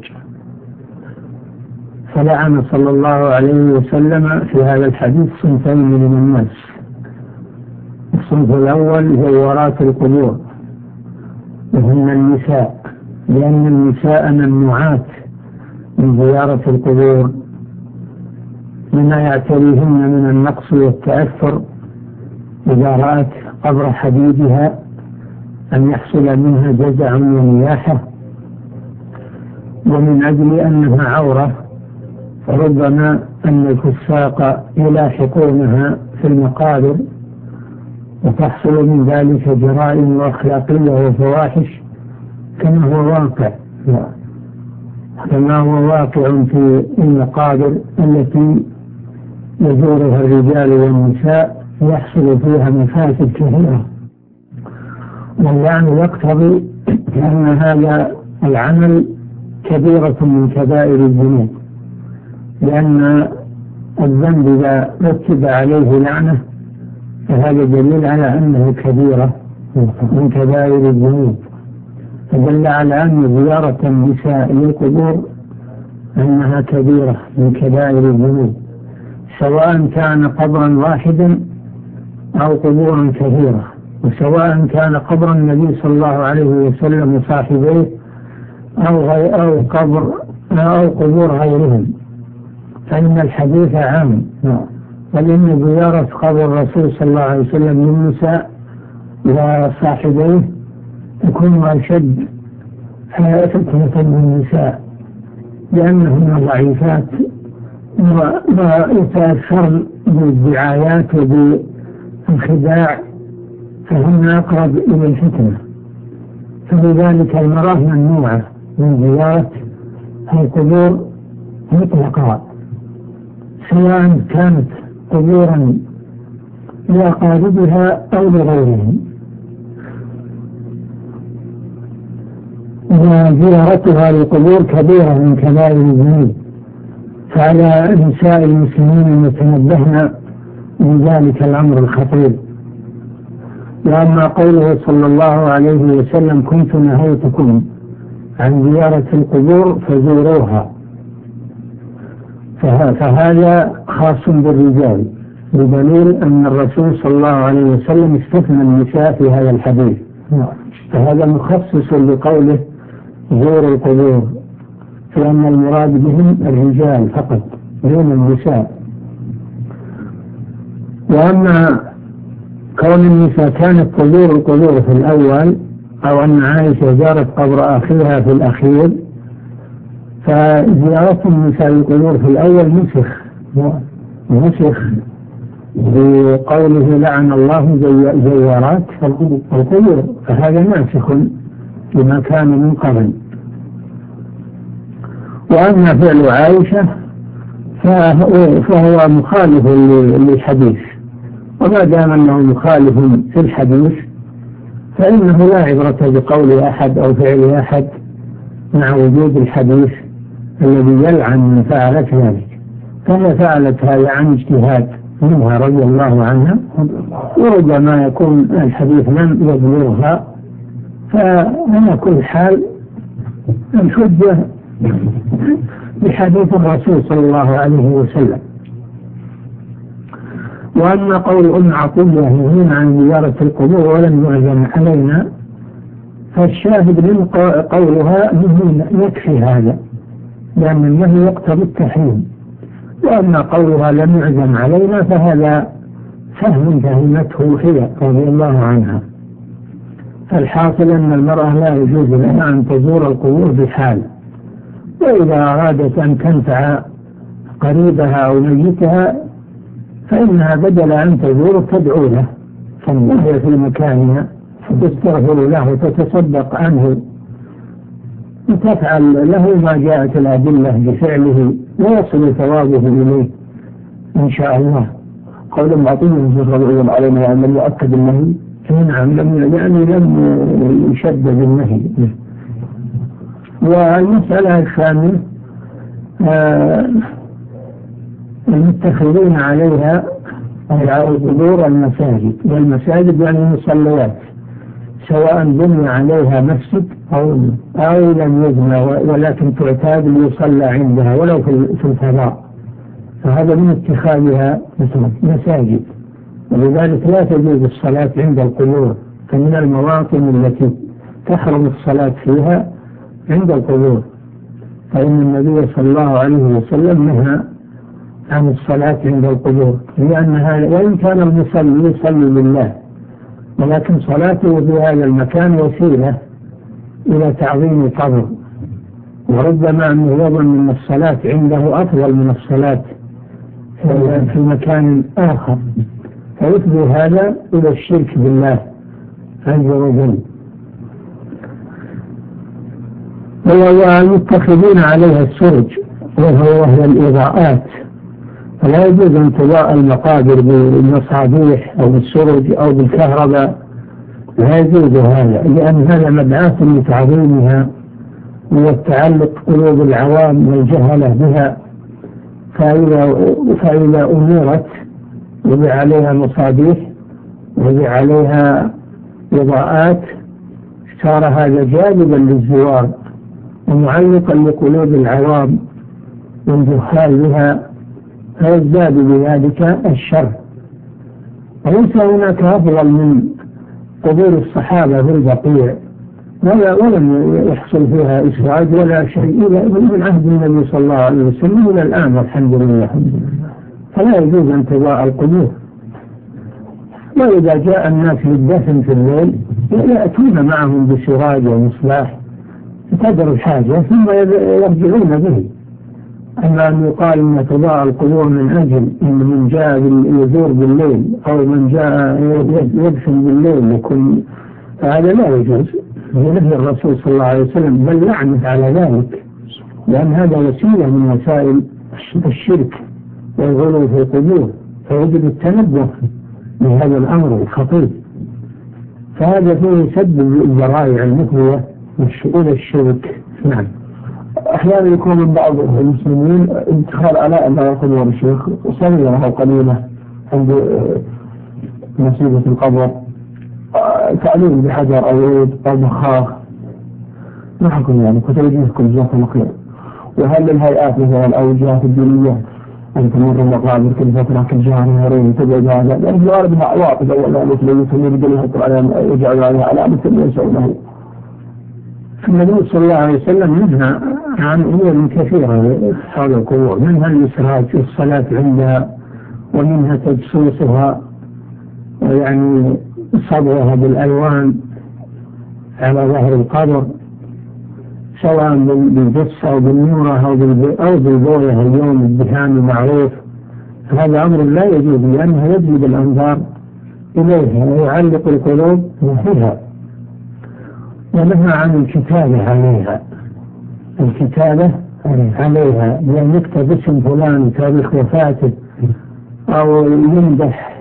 فلعن صلى الله عليه وسلم في هذا الحديث صنفين من الناس. الصنف الأول زوارات القبور، وهن النساء، لأن النساء ممنوعات من زيارة القبور لما يعتريهن من النقص والتأثر إذا رأت قبر حبيبها أن يحصل منها جزع ونياحة، ومن أجل أنها عورة فربما أن الفساق يلاحقونها في المقابر وتحصل من ذلك جرائم وأخلاقية وفواحش كما هو واقع في المقابر التي يزورها الرجال والنساء يحصل فيها مفاسد كثيرة. واللعن يقتضي أن هذا العمل كبيرة من كبائر الذنوب، لأن الذنب إذا رتب عليه لعنة فهذا دليل على أنه كبيرة من كبائر الذنوب، فدل على أن زيارة النساء للقبور أنها كبيرة من كبائر الذنوب، سواء كان قبرا واحدا أو قبورا كثيرة، وسواء كان قبر النبي صلى الله عليه وسلم وصاحبيه أو قبور غيرهم، فإن الحديث عام. بل إن زيارة قبر الرسول صلى الله عليه وسلم للنساء وصاحبيه تكون أشد فتنة للنساء، لأنهن ضعيفات ويتأثرن بالدعايات وبالخداع، فهن أقرب إلى الفتنة. فلذلك المرأة ممنوعة من زيارة القبور مطلقا، سواء كانت قبورا لأقاربها أو لغيرهم. وزيارتها للقبور كبيرة من كبائر الذنوب، فعلى نساء المسلمين أن يتنبهن من ذلك الأمر الخطير. وأما قوله صلى الله عليه وسلم: كنت نهيتكم عن زيارة القبور فزوروها، فهذا خاص بالرجال، بدليل أن الرسول صلى الله عليه وسلم استثنى النساء في هذا الحديث، فهذا مخصص لقوله زور القبور، لأن المراد بهم الرجال فقط دون النساء. وأما كون النساء كانت تزور القبور في الأول، أو أن عائشة زارت قبر أخيها في الأخير، فزيارة النساء القبور في الأول نسخ بقوله: لعن الله زوارات القبور، فهذا ناسخ لما كان من قبل. وأما فعل عائشة فهو مخالف للحديث، وما دام أنه مخالف في الحديث فإنه لا عبرة بقول أحد أو فعل أحد مع وجود الحديث الذي يلعن من فعلت ذلك. فهي فعلت هذا عن اجتهاد منها رضي الله عنها، وربما يكون الحديث لم يبلغها، فعلى كل حال الحجة بحديث الرسول صلى الله عليه وسلم. وأما قول أم عطية ينهين عن زيارة القبور ولم يعزم علينا، فالشاهد من قولها يكفي هذا، لأن النهي يقتضي التحريم. وأما قولها لم يعزم علينا فهذا فهم فهمته هي رضي الله عنها. فالحاصل أن المرأة لا يجوز لها أن تزور القبور بحال، وإذا أرادت أن تنفع قريبها أو ميتها فإنها بدل أن تزور تدعو له، فهي في مكانها تستغفر له وتتصدق عنه وتفعل له ما جاءت الأدلة بفعله ويصل ثوابه إليه إن شاء الله. قول معطيه رضي علينا يعني لم يؤكد النهي. نعم، لم يشدد النهي. والمسألة الثانية المتخذين عليها القبور المساجد، والمساجد يعني المصليات، سواء بني عليها مسجد أو لم يبنى ولكن تعتاد ليصلى عندها ولو في الفضاء، فهذا من اتخاذها مساجد. ولذلك لا تجوز الصلاة عند القبور، فمن المواطن التي تحرم الصلاة فيها عند القبور، فإن النبي صلى الله عليه وسلم نهى عن الصلاة عند القبور، لأنها وإن كان المصلي يصلي لله، ولكن صلاته في هذا المكان وسيلة إلى تعظيم القبر، وربما أنه يظن أن الصلاة عنده أفضل من الصلاة في مكان آخر، فيفضي هذا إلى الشرك بالله عز وجل. والمتخذين عليها السرج وهي الإضاءات، فلا يجوز أن تضاء المقابر بالمصابيح أو بالسرج أو بالكهرباء، لا يجوز هذا، لأن هذا مبعاث لتعظيمها والتعلق قلوب العوام والجهلة بها. فإذا أمرت وضع عليها مصابيح وضع عليها إضاءات صار هذا جالبا للزوار ومعلقا لقلوب العوام والجهال بها، فيزداد بذلك الشر. وليس هناك أفضل من قبور الصحابة في البقيع، ولم يحصل فيها إسراج ولا شيء من عهد النبي صلى الله عليه وسلم إلى الآن والحمد لله. فلا يجوز أن تضاء القبور. وإذا جاء الناس للدفن في الليل يأتون معهم بسراج ومصباح تقدر الحاجة ثم يرجعون به. أما أن يقال أن تضاء القبور من أجل أن من جاء يزور بالليل أو من جاء يدفن بالليل يكون، هذا لا يجوز، هي نهي الرسول صلى الله عليه وسلم، بل لعنه على ذلك، لأن هذا وسيلة من وسائل الشرك والغلو في القبور، فيجب التنبه بهذا الأمر الخطير. فهذا فيه سد الذرائع المفضية إلى الشرك. نعم. أحيانا يكون من بعض المسلمين اتخاذ آلاء الله القبور الشيخ صغيرة أو قليلة عند مصيبة القبر، تعليم بحجر أو عود أو مخاخ، ما حكم يعني كتوجيهكم جزاكم الله خير؟ وهل الهيئات مثلا أو الجهات الدينية أن تمر المقابر كل فترة كالجهة هرين تبعد هذا؟ لأن في الغالب مع عواطف أولا مثل يسمي بدل يجعل عليها علامة يسوونه. النبي صلى الله عليه وسلم منها عن أمور كثيرة حول القبور، منها الإسراج في الصلاة عندها، ومنها تجسيسها يعني صبغها بالألوان على ظهر القبر، سواء بالجص أو بالنورة أو بالبوية اليوم الدهان المعروف. هذا أمر لا يجوز، لأنه يجلب الأنظار إليها ويعلق القلوب فيها. ونهى عن الكتابة عليها، الكتابة عليها بأن يكتب اسم فلان تاريخ وفاته، أو يمدح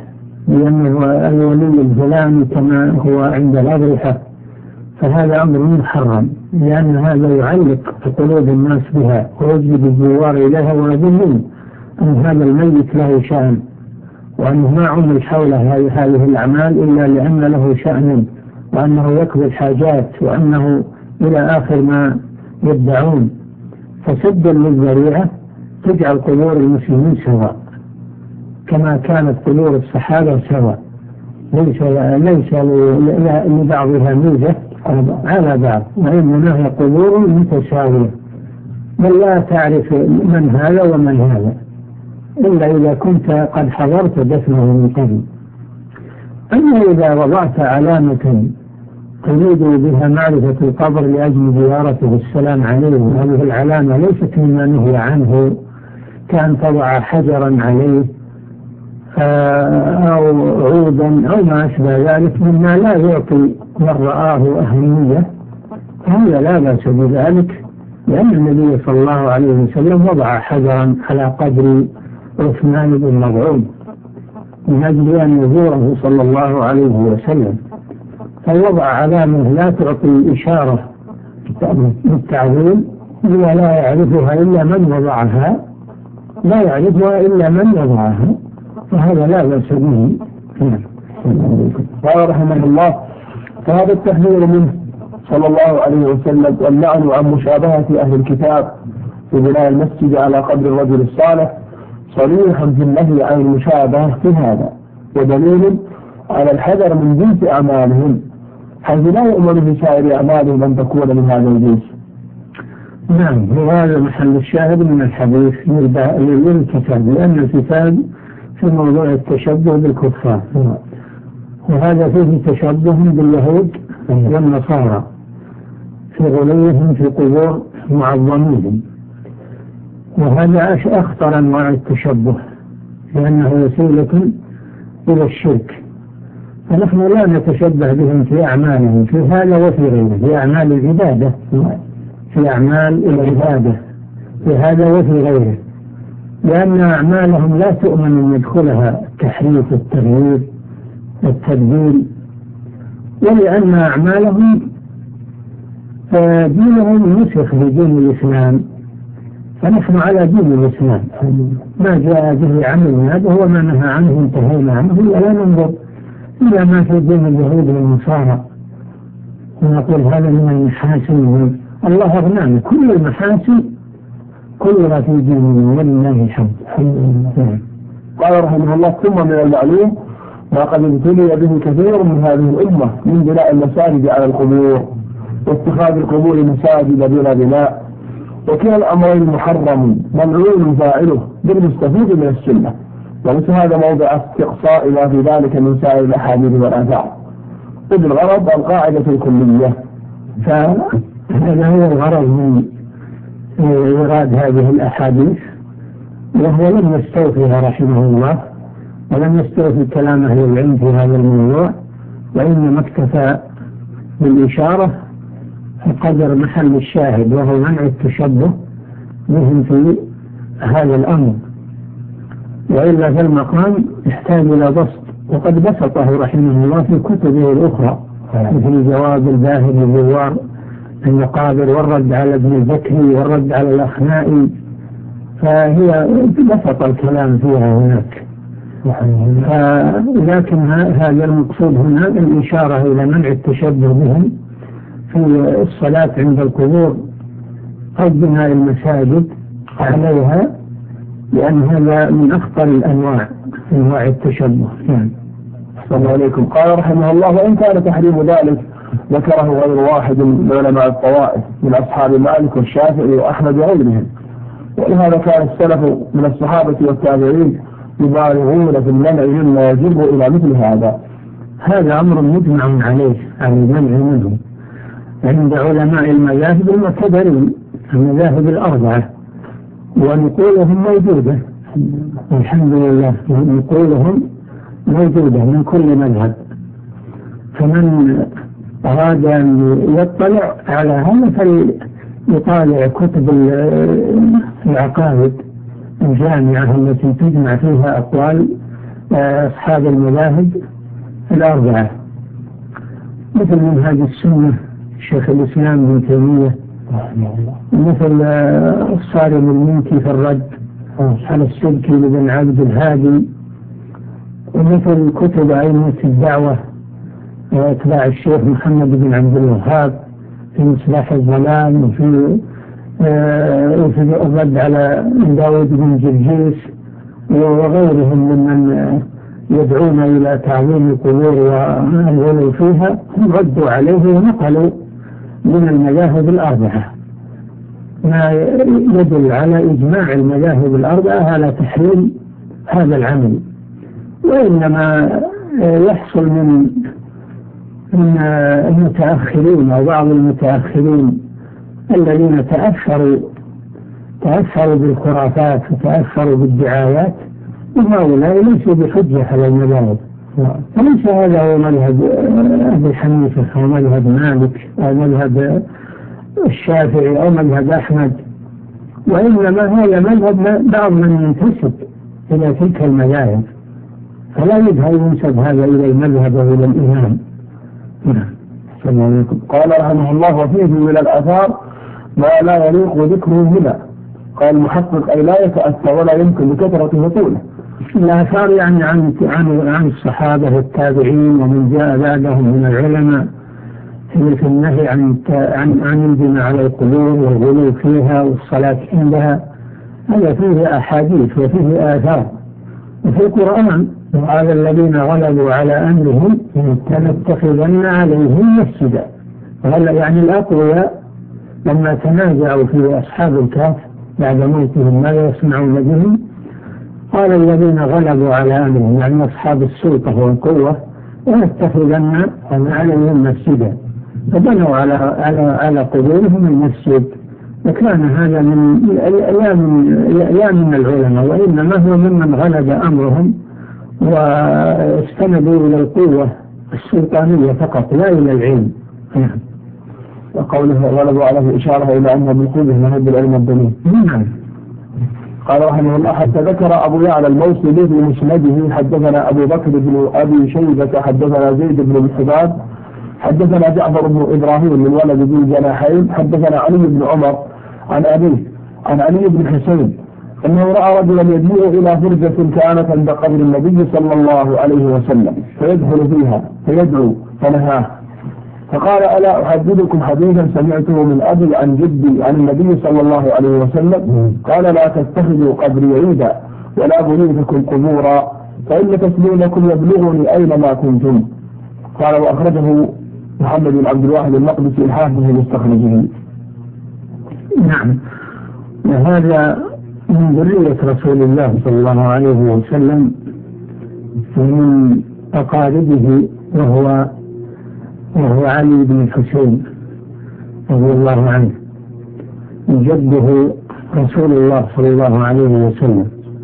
لأنه الولي الفلاني كما هو عند الأضرحة، فهذا أمر محرم، لأن هذا يعلق في قلوب الناس بها ويجلب الزوار إليها ويظنون أن هذا الميت له شأن، وأنه ما عمل حول هذه الأعمال إلا لأن له شأن، وأنه يقضي الحاجات، وأنه إلى آخر ما يدعون. فسدا للذريعة تجعل قبور المسلمين سواء كما كانت قبور الصحابة سواء، ليس لبعضها ميزة على بعض، وإنما هي قبور متساوية، بل لا تعرف من هذا ومن هذا إلا إذا كنت قد حضرت دفنه من قبل. أما إذا وضعت علامة تريد بها معرفة القبر لأجل زيارته والسلام عليه، وهذه العلامة ليست مما نهي عنه، كأن تضع حجرا عليه أو عودا أو ما أشبه ذلك مما لا يعطي من رآه أهمية، فهذا لا بأس بذلك، لأن النبي صلى الله عليه وسلم وضع حجرا على قدر عثمان بن مظعون من أجل أن يزوره صلى الله عليه وسلم، فوضع علامة لا تعطي إشارة بالتعظيم لا يعرفها إلا من وضعها، لا يعرفها إلا من وضعها، فهذا لا بأس به. قال رحمه الله: فهذا التحذير منه صلى الله عليه وسلم واللعن عن مشابهة أهل الكتاب في بناء المسجد على قبر الرجل الصالح صريح في النهي عن المشابهة في هذا، ودليل على الحذر من جنس أعمالهم، حيث لا يؤمن في سائر أعمالهم أن تكون من هذا الجنس. نعم، وهذا محل الشاهد من الحديث للكتاب، لأن الكتاب في موضوع التشبه بالكفار، وهذا فيه تشبه باليهود والنصارى في غلوهم في قبور معظمين، وهذا أخطر أنواع التشبه لأنه وسيلة إلى الشرك، فنحن لا نتشبه بهم في أعمالهم في هذا وفي غيره، في أعمال العبادة، في أعمال العبادة في هذا وفي غيره، لأن أعمالهم لا تؤمن أن يدخلها التحريف والتغيير والتبديل، ولأن أعمالهم دينهم نسخ بدين الإسلام، فنحن على دين الإسلام، ما جاء به عملنا هذا هو ما نهى عنه انتهينا عنه، ولا ننظر إلى ما في دين اليهود والنصارى ونقول هذا من المحاسن. الله أغنانا، كل المحاسن كلها في ديننا ولله الحمد. قال رحمه الله: ثم من المعلوم ما قد ابتلي به كثير من هذه الأمة من بناء المساجد على القبور واتخاذ القبور مساجد بلا بناء، وكلا الأمرين محرم ملعون فاعله بالمستفيد من السنة، وليس هذا موضع استقصاء ما في ذلك من سائر الأحاديث والآثار، إذ الغرض القاعدة الكلية. فهذا هو الغرض من إيراد هذه الأحاديث، وهو لم يستوفيها رحمه الله ولم يستوفي كلام أهل العلم في هذا الموضوع، وإنما اكتفى بالإشارة قدر محل الشاهد، وهو منع التشبه بهم في هذا الأمر، وإلا في المقام يحتاج إلى بسط، وقد بسطه رحمه الله في كتبه الأخرى مثل جواب الباهر للزوار المقابر، والرد على ابن البكري، والرد على الأخنائي، فهي بسط الكلام فيها هناك. لكن هذا المقصود هنا الإشارة إلى منع التشبه بهم في الصلاة عند القبور أو بناء المساجد عليها، لأن هذا من أخطر الأنواع أنواع التشبه. السلام عليكم. قال رحمه الله: وإن كان تحريم ذلك ذكره غير واحد من علماء الطوائف من أصحاب مالك والشافعي وأحمد وغيرهم، ولهذا كان السلف من الصحابة والتابعين يبالغون في المنع مما يجب إلى مثل هذا. هذا أمر مجمع عليه عن المنع منه عند علماء المذاهب المعتبرين، المذاهب الأربعة، ونقولهم موجودة الحمد لله، نقولهم موجودة من كل مذهب، فمن أراد أن يطلع على هذا فليطالع كتب العقائد الجامعة التي تجمع فيها أقوال أصحاب المذاهب الأربعة، مثل منهاج السنة شيخ الإسلام ابن تيمية، مثل الصارم المنكي في الرد على السبكي لابن عبد الهادي، ومثل كتب أئمة الدعوة واتباع الشيخ محمد بن عبد الوهاب في مصباح الظلام، وفي الرد على داود بن جرجيس وغيرهم ممن يدعون إلى تعظيم القبور والغلو فيها، هم ردوا عليه ونقلوا من المذاهب الأربعة ما يدل على إجماع المذاهب الأربعة على تحريم هذا العمل. وإنما يحصل من المتأخرين أو بعض المتأخرين الذين تأثروا بالخرافات وتأثروا بالدعايات، وهؤلاء ليسوا بحجة على المذاهب. فليس هذا هو مذهب أبي حنيفة أو مذهب مالك أو مذهب الشافعي أو مذهب أحمد، وإنما هذا مذهب بعض من ينتسب إلى تلك المذاهب، فلا ينسب هذا إلى المذهب وإلى الإمام. قال رحمه الله: وفيه من الآثار ما لا يليق ذكره هنا. قال المحقق: أي لا يتأثر ولا يمكن لكثرة هطوله. الآثار يعني عن الصحابة والتابعين ومن جاء بعدهم من العلماء في النهي عن البناء على القبور والغلو فيها والصلاة عندها، هذا فيه أحاديث وفيه آثار. وفي القرآن: وعلى الذين غلبوا على أمرهم لنتخذن عليهم مسجدا. وهلا يعني الأقوياء لما تنازعوا في أصحاب الكهف بعد موتهم ماذا يصنعون بهم، قال الذين غلبوا على أمرهم يعني أصحاب السلطة والقوة لنتخذن عليهم مسجدا، فبنوا على قبورهم المسجد. وكان هذا لا من العلماء، وإنما هو ممن غلب أمرهم واستندوا إلى القوة السلطانية فقط لا إلى العلم. وقوله غلبوا عليه إشارة إلى أنه بالقوة نهب العلم الدنيا. قال رحمه الله: حتى ذكر أبو يعلى الموصلي في مسنده: حدثنا أبو بكر بن أبي شيبة حدثنا زيد بن الحباب حدثنا جعفر بن إبراهيم من ولد ذي الجناحين حدثنا علي بن عمر عن أبيه عن علي بن حسين أنه رأى رجلا يدعو إلى فرجة كانت عند قبر النبي صلى الله عليه وسلم فيدخل فيها فيدعو فنهاه، فقال: ألا أحدثكم حديثا سمعته من أبي عن جدي عن النبي صلى الله عليه وسلم قال: لا تتخذوا قبري عيدا ولا بيوتكم قبورا فإن تسليمكم يبلغني أينما كنتم. قال: وأخرجه محمد بن عبد الواحد المقدسي الحافظ في مستخرجه. نعم، وهذا من ذرية رسول الله صلى الله عليه وسلم ومن أقاربه وهو علي بن الحسين رضي الله عنه، جده رسول الله صلى الله عليه وسلم،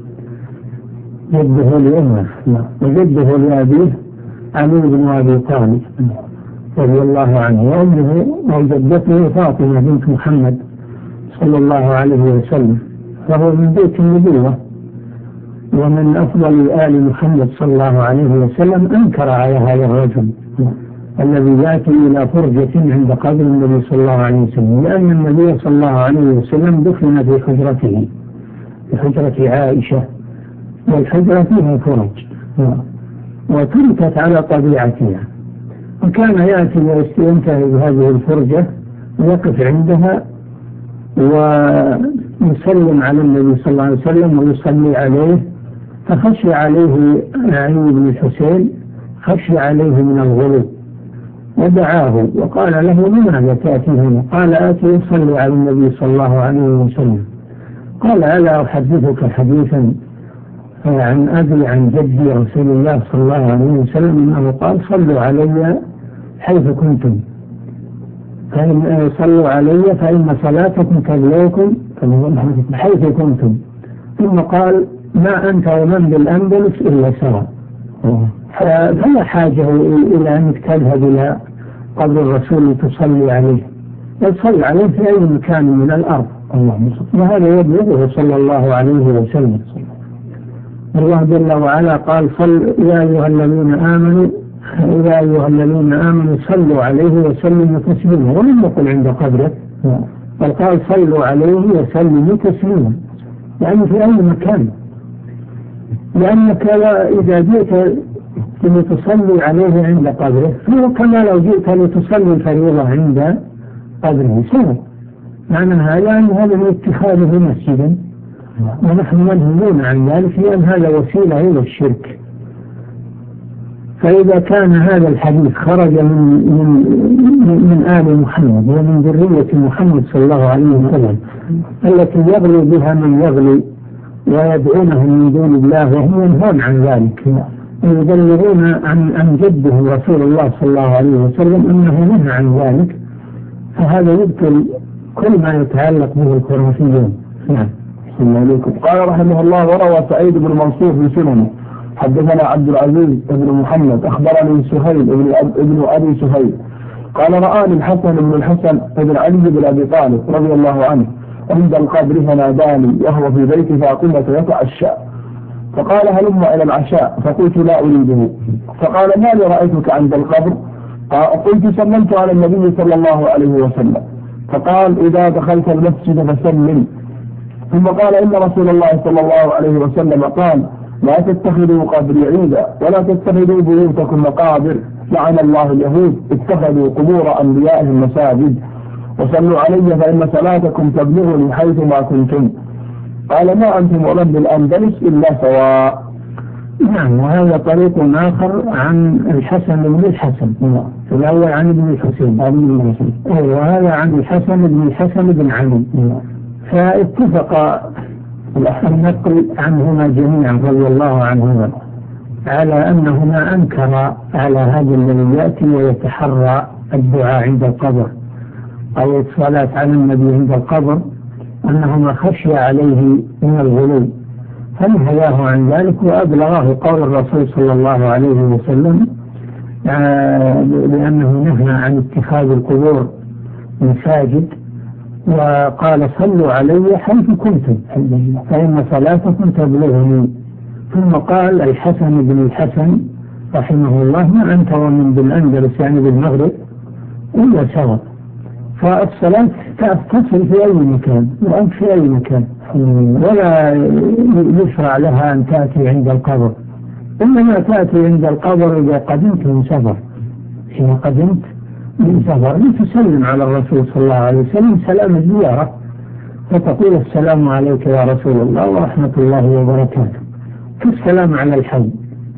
جده لأمه وجده لأبيه علي بن أبي طالب رضي الله عنه، وأمه وجدته فاطمة بنت محمد صلى الله عليه وسلم، فهو من بيت النبوة ومن أفضل آل محمد صلى الله عليه وسلم. أنكر على هذا الرجل الذي يأتي إلى فرجة عند قبر النبي صلى الله عليه وسلم، لأن النبي صلى الله عليه وسلم دفن في حجرته في حجرة عائشة، والحجرة فيها فرج وتركت على طبيعتها، وكان يأتي وينتهي بهذه الفرجة ويقف عندها ويسلم على النبي صلى الله عليه وسلم ويصلي عليه، فخشي عليه علي بن الحسين، خشي عليه من الغلو ودعاه وقال له: لماذا تأتي هنا؟ قال: آتي يصلي على النبي صلى الله عليه وسلم. قال: ألا أحدثك حديثا عن أبي عن جدي رسول الله صلى الله عليه وسلم أنه قال: صلوا علي حيث كنتم، فإن صلوا علي فإن صلاتكم تبلغكم حيث كنتم. ثم قال: ما أنت ومن بالأندلس إلا سواء. فلا حاجة إلى أنك تذهب إلى قبر الرسول تصلي عليه، تصلي عليه في أي مكان من الأرض، وهذا يبلغه صلى الله عليه وسلم. الله جل وعلا قال يا أيها الذين آمنوا صلوا عليه وسلموا تسليما، ولم يقل عند قبره، بل قال صلوا عليه وسلموا تسليما، يعني في أي مكان، لأنك إذا جئت لتصلي عليه عند قبره فهو كما لو جئت لتصلي الفريضة عند قبره سواء. معنى هذا أن هذا من اتخاذه مسجدا، ونحن منهيون عن ذلك لأن هذا وسيلة إلى الشرك. فإذا كان هذا الحديث خرج من آل محمد ومن ذرية محمد صلى الله عليه وسلم التي يغلو بها من يغلو ويدعونهم من دون الله وهم ينهون عن ذلك، ويبلغون عن جده رسول الله صلى الله عليه وسلم أنه نهى عن ذلك، فهذا يبطل كل ما يتعلق به الخرافيون. نعم. قال رحمه الله: وروى سعيد بن منصور في سننه حدثنا عبد العزيز بن محمد أخبرني سهيل ابن أبي سهيل قال: رآني الحسن بن الحسن بن علي بن أبي طالب رضي الله عنه عند القبر فناداني وهو في بيت فاطمة يتعشى، فقال: هلم إلى العشاء، فقلت: لا أريده. فقال: ما لي رأيتك عند القبر؟ قلت: سلمت على النبي صلى الله عليه وسلم. فقال: إذا دخلت المسجد فسلم. ثم قال: إن رسول الله صلى الله عليه وسلم قال: لا تتخذوا قبري عيدا ولا تتخذوا بيوتكم مقابر، لعن الله اليهود اتخذوا قبور أنبيائهم مساجد، وصلوا علي فإن صلاتكم تبلغني حيث ما كنتم. قال: ما أنتم ومن بالأندلس إلا سواء. نعم. وهذا طريق آخر عن الحسن بن الحسن، الأول عن ابن الحسين، وهذا عن الحسن بن علي، فاتفق النقل عنهما جميعا رضي الله عنهما على أنهما أنكر على هذا الذي يأتي ويتحرى الدعاء عند القبر أو الصلاة على النبي عند القبر، أنهما خشي عليه من الغلو، فنهياه عن ذلك وأبلغه قول الرسول صلى الله عليه وسلم لأنه نهى عن اتخاذ القبور مساجد، وقال: صلوا علي حيث كنتم فإن صلاتكم تبلغني. ثم قال الحسن بن الحسن رحمه الله: ما أنت ومن بالأندلس يعني بالمغرب إلا سوا، فالصلاة تصل في أي مكان وأنت في أي مكان، ولا يشرع لها أن تأتي عند القبر، إنما تأتي عند القبر إذا قدمت من سفر، حين قدمت من سفر لتسلم على الرسول صلى الله عليه وسلم سلام الزيارة، فتقول: السلام عليك يا رسول الله ورحمة الله وبركاته، كالسلام على الحي.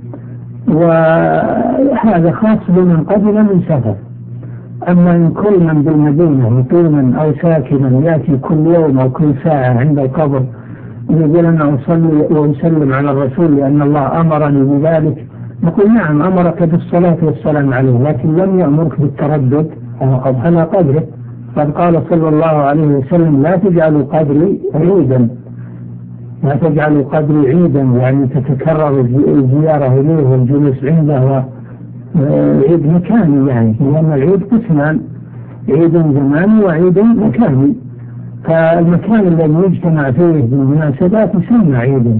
وهذا خاص بمن قدم من سفر. أما إن كل من بالمدينة مقيما أو ساكنا يأتي كل يوم أو كل ساعة عند القبر يقول: أنا أصلي وأسلم على الرسول لأن الله أمرني بذلك، نقول: نعم أمرك بالصلاة والسلام عليه، لكن لم يأمرك بالتردد على قبره. قد قال صلى الله عليه وسلم: لا تجعلوا قبري عيدا، لا تجعلوا قبري عيدا، يعني تتكرر الزيارة إليه والجلوس عنده، عيد مكاني، يعني لأن العيد قسمان: عيد زماني وعيد مكاني، فالمكان الذي يجتمع فيه بالمناسبات يسمى عيدا،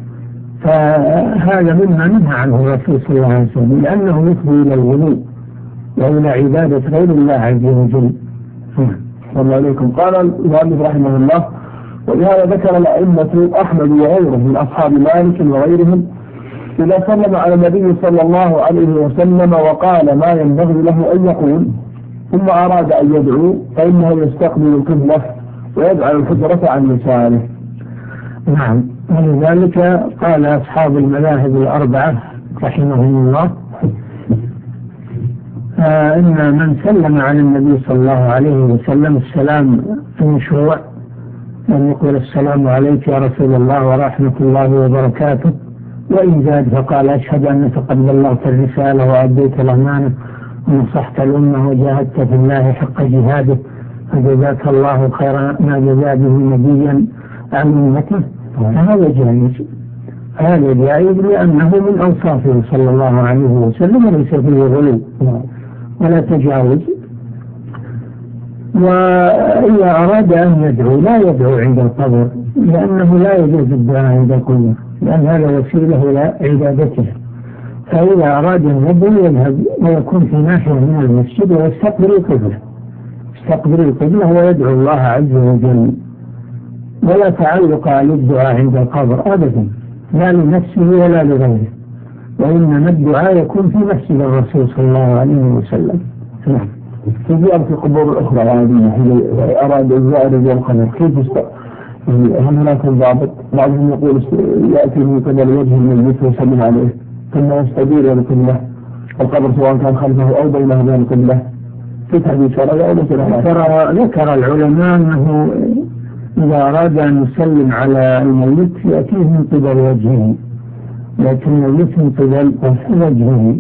فهذا مما نهى عنه الرسول صلى الله عليه وسلم لأنه يفضي إلى الغلو وإلى عبادة غير الله عز وجل. صلى الله عليكم. قال المؤلف رحمه الله: ولهذا ذكر الأئمة أحمد وغيره من أصحاب مالك وغيرهم إذا سلم على النبي صلى الله عليه وسلم وقال ما ينبغي له أن يقول ثم أراد أن يدعو فإنه يستقبل القبلة ويجعل الحجرة عن يساره. نعم. ولذلك قال أصحاب المذاهب الأربعة رحمهم الله إن من سلم على النبي صلى الله عليه وسلم السلام المشروع أن يقول: السلام عليك يا رسول الله ورحمة الله وبركاته، وإن زاد فقال: أشهد أنك قد بلغت الرسالة وأديت الأمانة ونصحت الأمة وجاهدت في الله حق جهاده فجزاك الله خير ما جزى به نبيا عن أمته. فهذا جائز، هذا جائز لأنه من أوصافه صلى الله عليه وسلم وليس فيه غلو ولا تجاوز. وإذا أراد أن يدعو لا يدعو عند القبر، لأنه لا يجوز الدعاء عند القبر، لأن هذا وسيلة إلى عبادته. فإذا أراد أن يذهب ويكون في ناحية من المسجد ويستقبل القبلة، يستقبل القبلة ويدعو الله عز وجل، ولا تعلق للدعاء عند القبر أبدا، لا لنفسه ولا لغيره، وإنما الدعاء يكون في مسجد الرسول صلى الله عليه وسلم. في زيارة القبور الأخرى العادية أراد الزائر القبر كيف هل هناك ضابط؟ بعضهم يقول يأتي من قبل وجه الميت ويسلم عليه ثم يستدير إلى القبلة القبر سواء كان خلفه أو بينه وبين القبلة. في تحديد شرعي أو ذكر العلماء أنه إذا أراد أن يسلم على الميت يأتيه من قبل وجهه، لكن الميت من قبل وجهه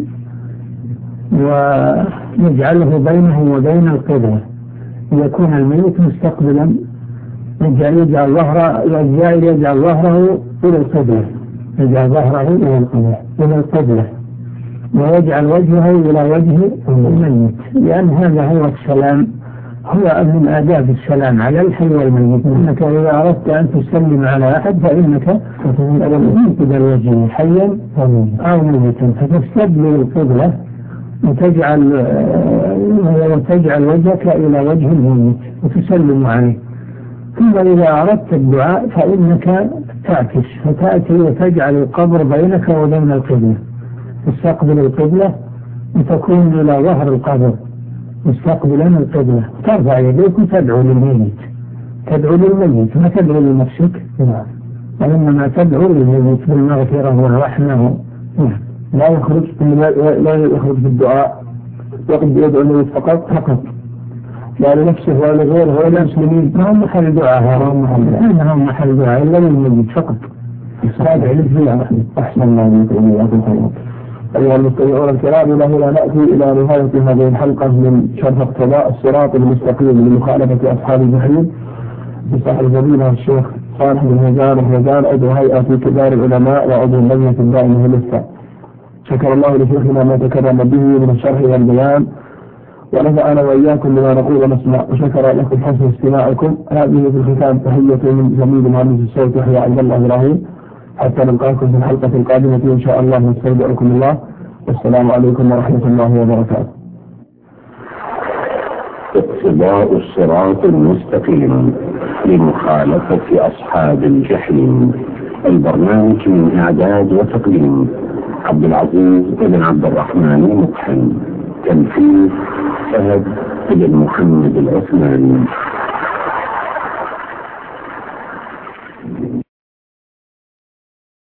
ويجعله بينه وبين القبلة، يكون الميت مستقبلا، يجعل ظهره إلى القبلة، يجعل ظهره إلى القبلة ويجعل وجهه إلى وجه الميت، لأن هذا هو السلام، هو من آداب السلام على الحي والميت، أنك إذا أردت أن تسلم على أحد فإنك من قبل وجهه حيا أو ميتا، فتستقبل القبلة وتجعل وجهك إلى وجه الميت وتسلم عليه. ثم إذا أردت الدعاء فإنك تعكس فتأتي وتجعل القبر بينك وبين القبلة، تستقبل القبلة وتكون إلى ظهر القبر مستقبلا القبلة، ترفع يديك وتدعو للميت، ما تدعو لنفسك، وإنما تدعو للميت بالمغفرة والرحمة. لا يخرج بالدعاء، يقضي يدعو للميت فقط لا لنفسه ولا لغيره ولا المسلمين، ما هم محل دعاء، هذا هم محل دعاء إلا للميت فقط. أحسن الله عليكم. أيها المستمعون الكرام، إلى هنا نأتي إلى نهاية هذه الحلقة من شرح اقتضاء الصراط المستقيم لمخالفة أصحاب الجحيم بصاحب الفضيلة الشيخ صالح بن هزان عضو هيئة كبار العلماء وعضو اللجنة الدائمة للإفتاء. شكر الله لشيخنا ما تكرم به من الشرح والبيان، ونفعنا وإياكم بما نقول ونسمع، وشكر لكم حسن استماعكم. هذه في الختام تحية من زميل مهندس الصوت يحيى عبد الله إبراهيم، حتى نلقاكم في الحلقة القادمة إن شاء الله، نستودعكم الله، والسلام عليكم ورحمة الله وبركاته. اقتضاء الصراط المستقيم لمخالفة أصحاب الجحيم، البرنامج من إعداد وتقديم عبد العزيز بن عبد الرحمن المقحم، تنفيذ فهد بن محمد العثماني.